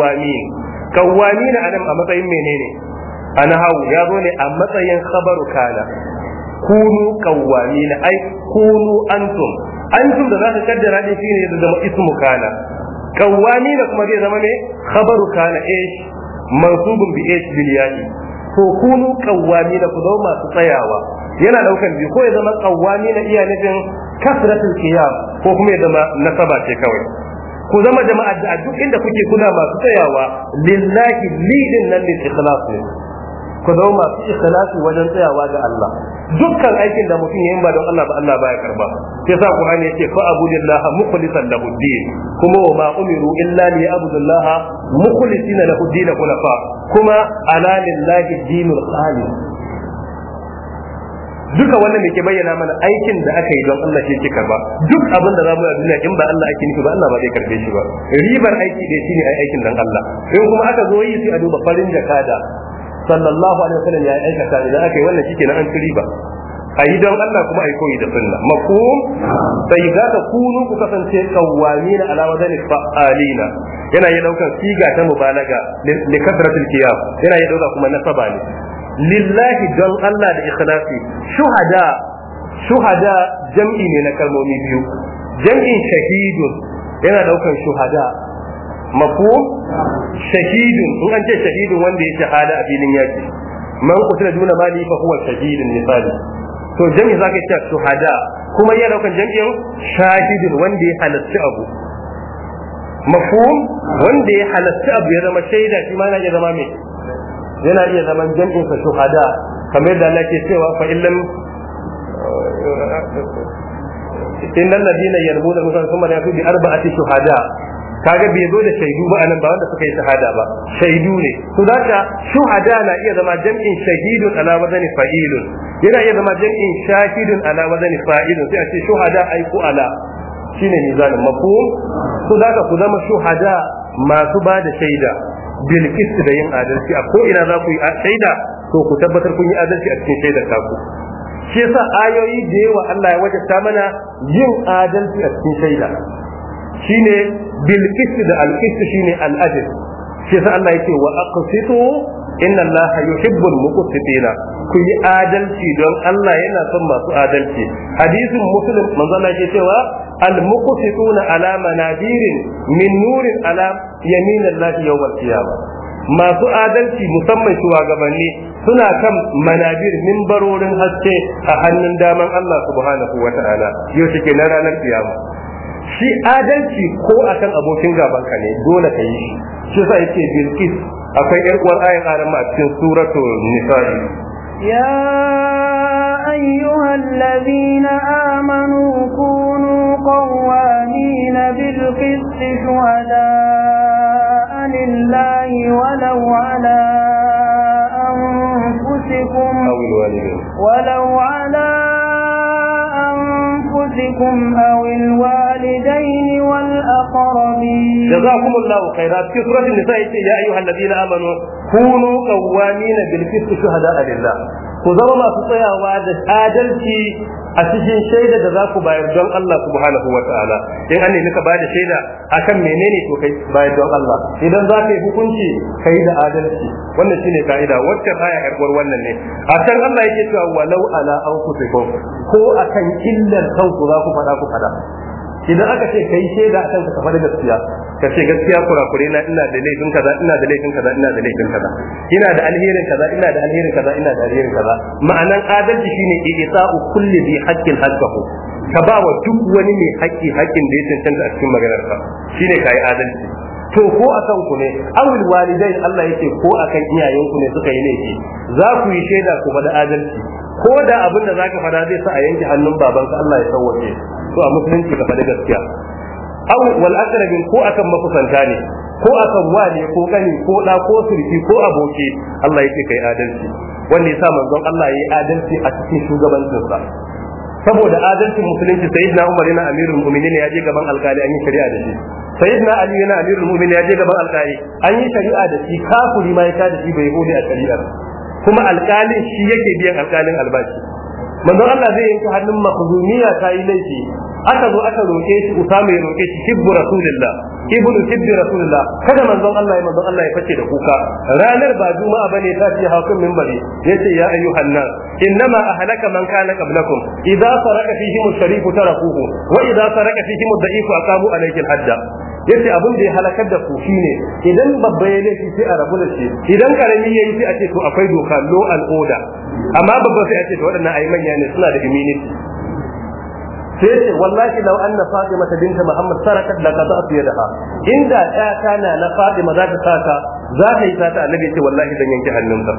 kawwamina anan a matsayin menene ana hawu ya zo ne a matsayin khabaru kana kunu kawwamina ai kunu antum da za ka kaddara din shine ya zama ismu kana kawwamina kuma zai zama ne khabaru kana mansubun bi bil yadi to kunu kawwamina ku zama masu tsayawa yana daukan biyu ko ya zama kawwamina iya nufin kasratul qiyam ko kuma ya zama nasaba ce kawai ku zama jama'a da duk inda kuke kuna masu tsayawa lillahi lidin nan lil ikhlas ne ku zama masu ikhlasi wajen tsayawa ga Allah dukkan aikin da mutum yayin ba don Allah ba Allah baya karba sai sa Qur'ani yace fa abudillah mukhlishan lahu din kuma wa ma umiru illa li abudillah mukhlisina lahu din kullafa kuma ala lillahi dinul khalis duka wannan me ke bayyana mana aikin da aka yi don Allah shi ke karba duk abin da zamu yi a duniya in ba Allah ake nufi ba Allah ba zai karbe shi ba ribar aiki dai shine aikin dan Allah in kuma aka zo yi sai a duba farin jakada sallallahu alaihi wasallam ya aikata idan aka yi wannan shikenan an ci riba a yi don Allah kuma a yi koyi da sunna mafhum sai za ka kunu ku kasance kawwamina ala wadani fa'alina yana yi daukan siga ta mubalaga li kasratil qiyam yana yi dauka kuma nasaba ne lillahi don Allah da ikhlasi shuhada jam'i ne na kalmomi biyu jam'in shahidun yana daukan shuhada mafhum shahidun in an ce shahidun wanda ya shahada a filin yaki man kutila duna mali fa huwa shahidun misali to jam'i zaka ce shuhada kuma yana daukan jam'in shahidun wanda ya halarci abu mafhum wanda ya halarci abu ya zama shaida shi ma yana iya zama me yana iya zaman jam'in sa shuhada kamar yadda Allah ke cewa fa illam innal ladina yarmuna musan kuma ya bi arba'ati shuhada kaga bai zo da shaidu ba anan ba wanda suka yi shahada ba shaidu ne to zaka shuhada na iya zama jam'in shahidun ala wadani fa'ilun yana iya zama jam'in shahidun ala wadani fa'ilun sai a ce shuhada ai ku ala shine mizanin mafhum to zaka ku zama shuhada masu ba da shaida bil qist da yin adalci a ko ina za ku yi shaida to ku tabbatar kun yi adalci a cikin shaidar taku shi yasa ayoyi da yawa Allah ya wajabta mana yin adalci a cikin shaida shine bil qist da al qist shine al adl shi yasa Allah yake wa aqsitu inna Allah yuhibbul muqsitina ku yi adalci don Allah yana son masu adalci hadisin muslim manzo Allah yake cewa al muqsituna ala manabirin min nurin ala yamin Allah yawmal qiyamah masu adalci musamman shugabanni suna kan manabir minbarorin haske a hannun daman Allah subhanahu wata'ala yau shi ke na ranar kiyama shi adalci ko akan abokin gaban ka ne dole ka yi shi sai yake bilqis akwai yar uwar ayan aran ma cikin suratul nisa'i ya ayyuhal ladina amanu kunu qawwamina bil qist shuhada'a lillahi walau ala anfusikum walau ala أنفسكم أو الوالدين والأقربين jazakumullahu khairan fi suratul nisa yace ya ayyuhalladhina amanu kunu qawwamina bil qisti shuhada'a lillah ku zama masu tsayawa da adalci a cikin shaida da za ku bayar don Allah subhanahu wa ta'ala in an nemi ka bayar da shaida akan menene to kai bayar don Allah idan za ka yi hukunci kai da adalci wannan shine ka'ida wacce aya yarwar wannan ne a can Allah yake cewa walau ala anfusikum ko akan illar kanku za ku fada idan aka ce kai shaida akan ka faɗi gaskiya ka ce gaskiya kurakure na ina da laifin kaza ina da laifin kaza ina da laifin kaza ina da alherin kaza ina da alherin kaza ina da alherin kaza ma'anan adalci shine i'ta'u kulli bi haqqin haqqahu ka ba wa duk wani mai haƙƙi haƙƙin da ya cancanta a cikin maganar ka shine kai adalci to ko akan ku ne awil walidai Allah yake ko akan iyayenku ne suka yi laifi za ku yi shaida ku faɗi adalci ko da abin da zaka faɗa zai sa a yanke hannun babanka Allah ya sauwace to a musulunci ka faɗi gaskiya aw wal aqrabin ko akan makusanta ne ko akan wane ko kani ko da ko surki ko aboki Allah yake kai adalci wanda yasa manzon Allah yayi adalci a cikin shugabancinsa saboda adalcin musulunci sayyidina Umar yana amirul mu'minin ya je gaban alkali an yi shari'a da shi sayyidina Ali yana amirul mu'minin ya je gaban alkali an yi shari'a da shi kafiri ma ya ta da shi bai hode a shari'ar kuma alkalin shi yake biyan alkalin albashi manzon Allah zai yanke hannun makhzumiya ta yi laifi aka zo aka roke shi Usama ya roke shi hibbu rasulillah ibnu hibbi rasulillah kada manzon Allah ya fice da kuka ranar ba juma'a bane ta ce hakan minbari yace ya ayyuhan nas innama ahlaka man kana qablakum idza saraka fihim ash-sharif tarakuhu wa idza saraka fihim ad-da'if aqamu alayhi al-hajja yace abin da ya halakar da ku shine idan babba ya laifi sai a rabu da shi idan karami yayi sai a ce to akwai doka law and order amma babba sai a ce to waɗannan ayi manya ne suna da immunity sai ce wallahi law anna fatima binta muhammad sarakat la qata'tu yadaha inda ta kana na fatima za ta saka za ta yi sata annabi ce wallahi dan yanke hannunka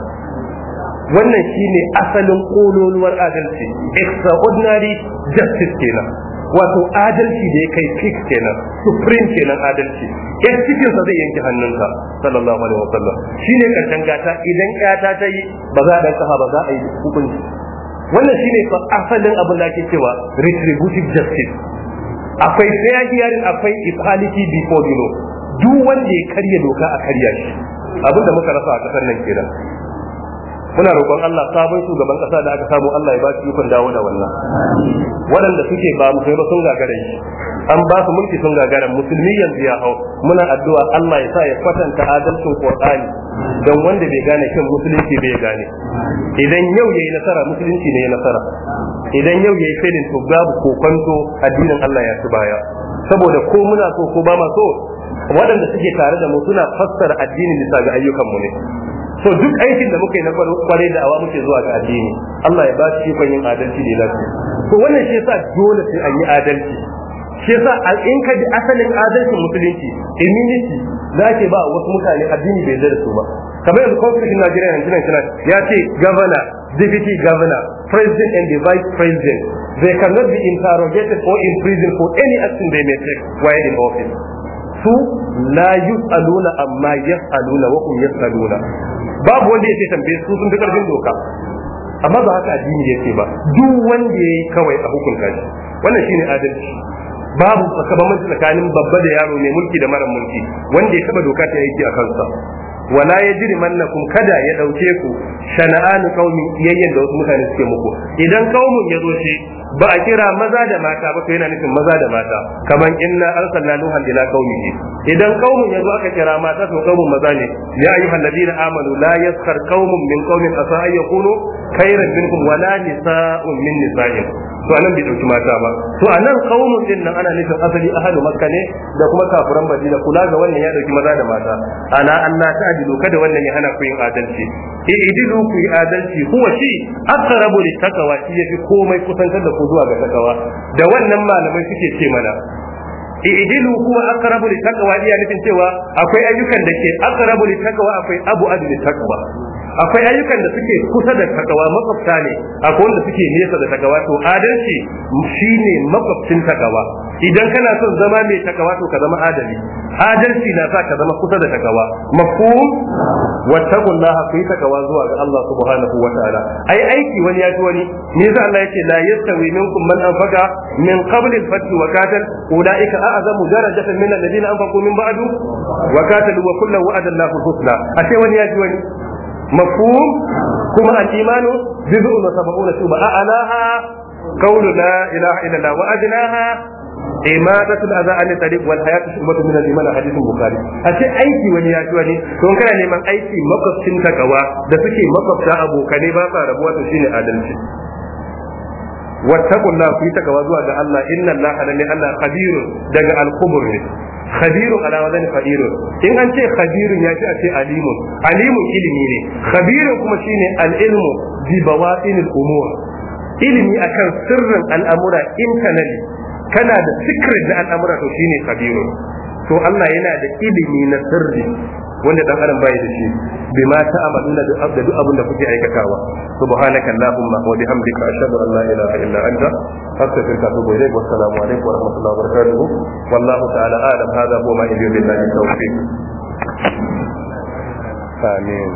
wannan shine asalin kololuwar adalci extraordinary justice kenan wato adalci da ya kai fix kenan supreme kenan adalci yan cikin sa zai yanke hannunka sallallahu alaihi wasallam shine karshen gata idan ƴata ta yi ba za a dan ba za a yi hukunci wannan shine fa asalin abin da ake cewa retributive justice akwai fair hearing akwai equality before the law duk wanda ya karya doka a karya shi abin da muka rasa a kasar nan kenan muna roƙon Allah sabon shugaban kasa da aka samu Allah ya ba shi ikon dawo da wannan waɗanda suke ba mu ba sun gagara shi an ba su mulki sun gagara musulmi yanzu ya hau muna addu'a Allah ya sa ya kwatanta adalcin Qur'ani don wanda bai gane kin musulunci bai gane idan yau yayi nasara musulunci ne ya nasara idan yau yayi failin to babu kokonto addinin Allah ya ci baya saboda ko muna so ko ba ma so waɗanda suke tare da mu suna fassara addinin bisa ga ayyukanmu ne so duk aikin da muka yi na kware da awa muke zuwa ga addini Allah ya ba shi ikon yin adalci da lafiya to wannan shi yasa dole sai an yi adalci shi yasa in ka ji asalin adalcin musulunci immunity da ake ba wasu mutane addini bai yarda da su ba kamar yanzu constitution Nigeria ya ce governor deputy governor president and the vice president they cannot be interrogated or imprisoned for any action they may take while in office su la yus'aluna amma yas'aluna wa hum yas'aluna babu wanda yake tambaye su sun fi karfin doka amma ba haka addini yake ba duk wanda yayi kawai a hukunta shi wannan shine adalci babu sakamakon tsakanin babba da yaro ne mulki da mara mulki wanda ya taba doka ta aiki a kansa wala yajrimannakum kada ya dauke ku shana'anu qaumin yayyan da wasu mutane suke muku idan qaumun ya zo shi ba a kira maza da mata ba to yana nufin maza da mata kaman inna arsalna nuhan ila qaumihi idan qaumun ya zo aka kira mata to qaumun maza ne ya ayyuhal ladina amanu la yaskhar qaumun min qaumin asa ay yakunu khayran minkum wala nisa'un min nisa'in to anan bai dauki mata ba to anan qaumun din nan ana nufin asali ahlu makka ne da kuma kafiran madina kula ga wannan ya dauki maza da mata ana Allah ta adilu kada wannan ya hana ku yin adalci idilu ku yi adalci huwa shi aqrabu littaqwa shi yafi komai kusantar da ku zuwa ga takawa da wannan malamai suke ce mana idilu huwa aqrabu littaqwa iya nufin cewa akwai ayyukan da ke aqrabu littaqwa akwai abu adu littaqwa akwai ayyukan da suke kusa da takawa makwabta ne akwai wanda suke nesa da takawa to adalci shine makwabcin takawa idan kana son zama mai takawa to ka zama adali adalci na sa ka zama kusa da takawa. Mafhum? wattaqullaha ku yi takawa zuwa ga Allah subhanahu wa ta'ala. Ai aiki wani ya fi wani, me yasa Allah yake la yastawi minkum man anfaqa min qabl al-fath wa qatal ulaika a'zamu darajatan min alladhina anfaqu min ba'du wa qatalu wa kullu wa'ada Allahu al-husna. Ashe wani ya fi wani. Mafhum? kuma al-imanu bid'un wa sab'una shuba a'laha qawlu la ilaha illa Allah wa adnaha imadatul adha an tariq wal hayatu shubatu min al-iman hadithun bukhari. Ashe aiki wani ya ci wani, to kana neman aiki makwabcin takawa da suke makwabta abokane ba sa rabuwa, to shine adalci. wattaqullaha fi takawa zuwa ga Allah, inna Allaha la Allah khabirun daga al-khubur ne, khabirun ala wadan khabirun. In an ce khabirun ya ce a ce alimun, alimun ilimi ne, khabirun kuma shine al-ilmu bi bawatinil umur, ilimi akan sirrin al'amura internally, kana da secret na al'amura, to shine khabirun. To Allah yana da ilimi na sirri wanda dan adam bai da shi, bima ta'amaluna da duk abin da kuke aikatawa. subhanaka allahumma wa bihamdika ashhadu an la ilaha illa anta astaghfiruka wa atubu ilayk. Wassalamu alaikum wa rahmatullahi wa barakatuh. Wallahu ta'ala a'lam. Hadha huwa ma indiyo billahi tawfiq. Amin.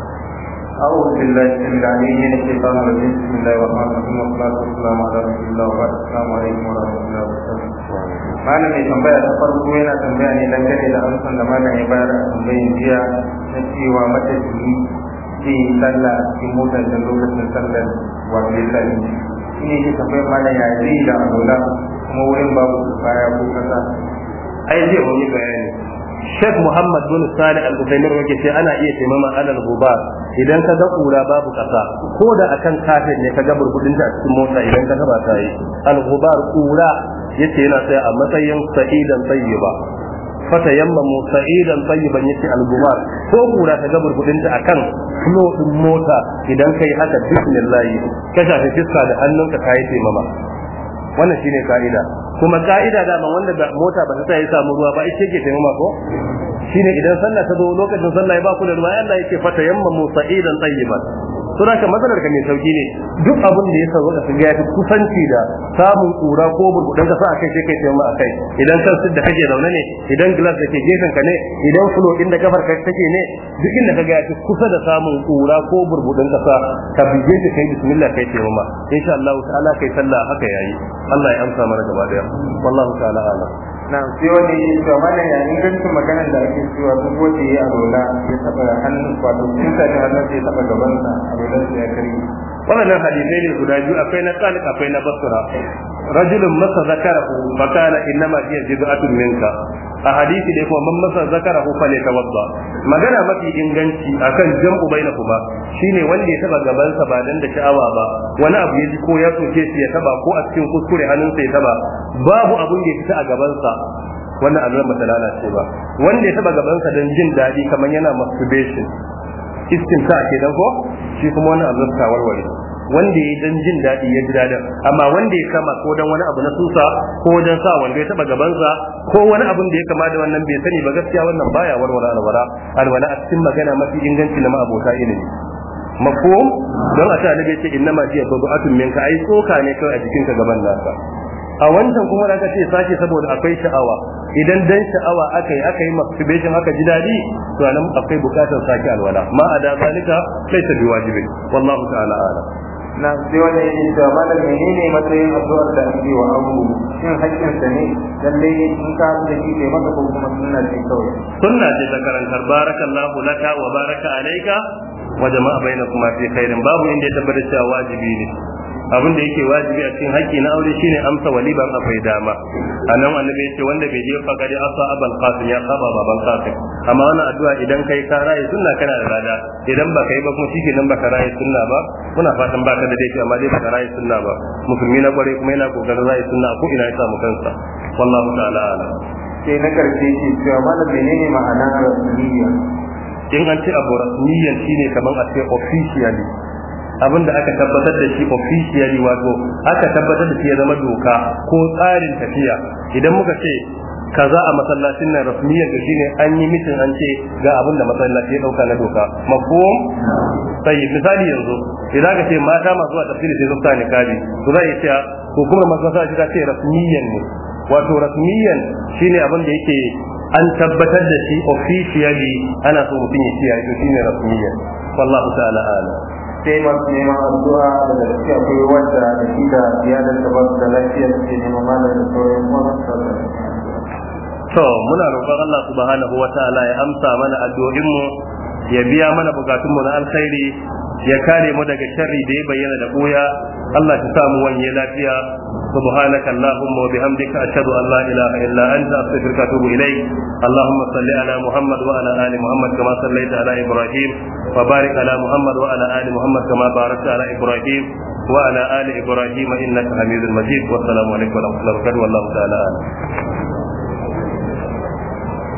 أعوذ بالله من العليم من الشيطان الرجيم. بسم الله الرحمن الرحيم والصلاة والسلام على رسول الله وبعد. السلام عليكم ورحمة الله وبركاته. Malam mai tambaya ta farko yana tambaya ne dangane da amsan da malam ya bayar a tambayin jiya na cewa matafiyi zai yi sallah a cikin motar da lokacin sallar wato ya sani. Shi ne ke tambayar malam ya zai da alola kuma wurin babu baya ko kasa. Ai zai wani bayani. Sheikh Muhammad bin Salih Al-Uthaymeen yake ce ana iya taimama alal gubar idan ka ga kura babu kasa, ko da akan kafin ne ka ga burbudin da a cikin mota idan ka ga ba ta yi al-gubar kura, yace yana tsaya a matsayin sa'idan tayyiba. fatayammamu sa'idan tayyiban yace al-gubar, ko kura ta ga burbudin da akan flow din mota idan kai haka bismillah ka shafe fiska da hannunka kai taimama. Wannan shine ka'ida, kuma ka'ida da wanda da mota ba ta sai samu ruwa ba ita yake taimama ko shine idan sallah ta zo lokacin sallah ya ba ku da ruwa Allah yake fatayammamu sa'idan tayyiban. to da matsalar ka mai sauki ne, duk abin da ya sauka ka ga ya kusanci da samun kura ko burbudan ka sa akai sai kai taimama akai. Idan kan da kake zaune ne, idan glass da ke gefen ka ne, idan flow inda kafar ka take ne, duk inda ka ga ya kusa da samun kura ko burbudan ka sa ka bige shi kai bismillah kai taimama, insha Allah ta'ala kai sallah haka yayi. Allah ya amsa mana gaba daya, wallahu ta'ala a'lam. Na sai wani ya ce mana ya ingancin maganar da ake cewa duk wanda ya alola ya taba hannun wato kusa da hannun ya taba gaban sa alolan ya kare. Wannan hadisai ne guda biyu, akwai na Talib akwai na Basra. Rajulun masa zakarahu fa kana innama hiya jiz'atun minka. A hadisi dai kuma man masa zakarahu fa tawadda. Magana mafi inganci akan jam'u bainakuma shine wanda ya taba gaban sa ba dan da sha'awa ba, wani abu ya ji ko ya soke shi ya taba ko a cikin kuskure hannunsa ya taba, babu abun da ya fita a gaban sa, wannan alwala ba ta lalace ba. Wanda ya taba gaban sa dan jin dadi kamar yana masturbation, istimta kenan ko shi kuma wannan alwala ta warware. Wanda ya dan jin daɗi ya ji daɗin, amma wanda ya kama ko dan wani abu na susa ko wajen sa wanda ya taba gabansa ko wani abun da ya kama da wannan bai sani ba, gaskiya wannan baya warware alwala a cikin magana mafi inganci na ma'abota ilimi. Mafhum? Don a ta nabi ce inna ma hiya babu'atun minka, ai tsoka ne kai a jikin ka gaban nasa. A wancan kuma da aka ce sake saboda akwai sha'awa, idan dan sha'awa aka yi masturbation aka ji daɗi, to anan akwai bukatar sake alwala, ma a da zalika laysa biwajibin, wallahu ta'ala a'lam. Na sai wanda ya ce malam menene matsayin addu'ar da ake wa abu, shin hakkin sa ne lalle in ka da shi kai maka ko kuma sunna ce kawai? Sunna ce ta karantar barakallahu laka wa baraka alayka wa jama'a bainakuma fi khairin, babu inda ya tabbata cewa wajibi ne. Abin da yake wajibi a cikin haƙƙi na aure shine amsa waliban akwai dama. Anan annabi yace wanda bai je fa gadi asa abal qasim ya saba baban qasim. Amma wannan addu'a idan kai ka rayi sunna kana da lada, idan ba kai ba kuma shikenan ba ka rayi sunna ba. Muna fatan ba ka da dai amma dai ba ka rayi sunna ba. Musulmi na kware kuma yana kokarin rayi sunna ko ina ya samu kansa. Wallahu ta'ala alam. Sai na karshe ce cewa malam menene ma'anar rasmiyya? In an ce abu rasmiyyan shine kaman a ce officially, abin da aka tabbatar da shi officially, wato aka tabbatar da shi ya zama doka ko tsarin tafiya. Idan muka ce kaza a masallacin nan rasmiyan da shine an yi mitin an ce ga abin da masallaci ya dauka na doka. Mafhum? Sai misali yanzu idan ka ce mata masu zuwa tafsiri sai su sa niqabi, to za a yi cewa hukumar masallaci ta ce rasmiyan ne. Wato rasmiyan shine abin da yake an tabbatar da shi officially ana so mutum ya kiyaye to shine rasmiyya wallahu ta'ala a'lam. sai masu neman addu'a da gaske akwai wanda da shi da iyalan da ba su da lafiya suke neman malam da sauran kuma to muna roƙon Allah subhanahu wa ta'ala ya amsa mana addu'o'in mu ya biya mana bukatun mu na alkhairi ya kare mu daga sharri da ya bayyana da boya Allah ya sa mu wanye lafiya سبحانك اللهم وبحمدك أشهد أن لا إله إلا أنت أستغفرك وأتوب إليك اللهم صل على محمد وعلى آل محمد كما صليت على إبراهيم وبارك على محمد وعلى آل محمد كما باركت على إبراهيم وعلى آل إبراهيم إنك حميد مجيد والسلام عليكم ورحمة الله وبركاته والله تعالى أعلم.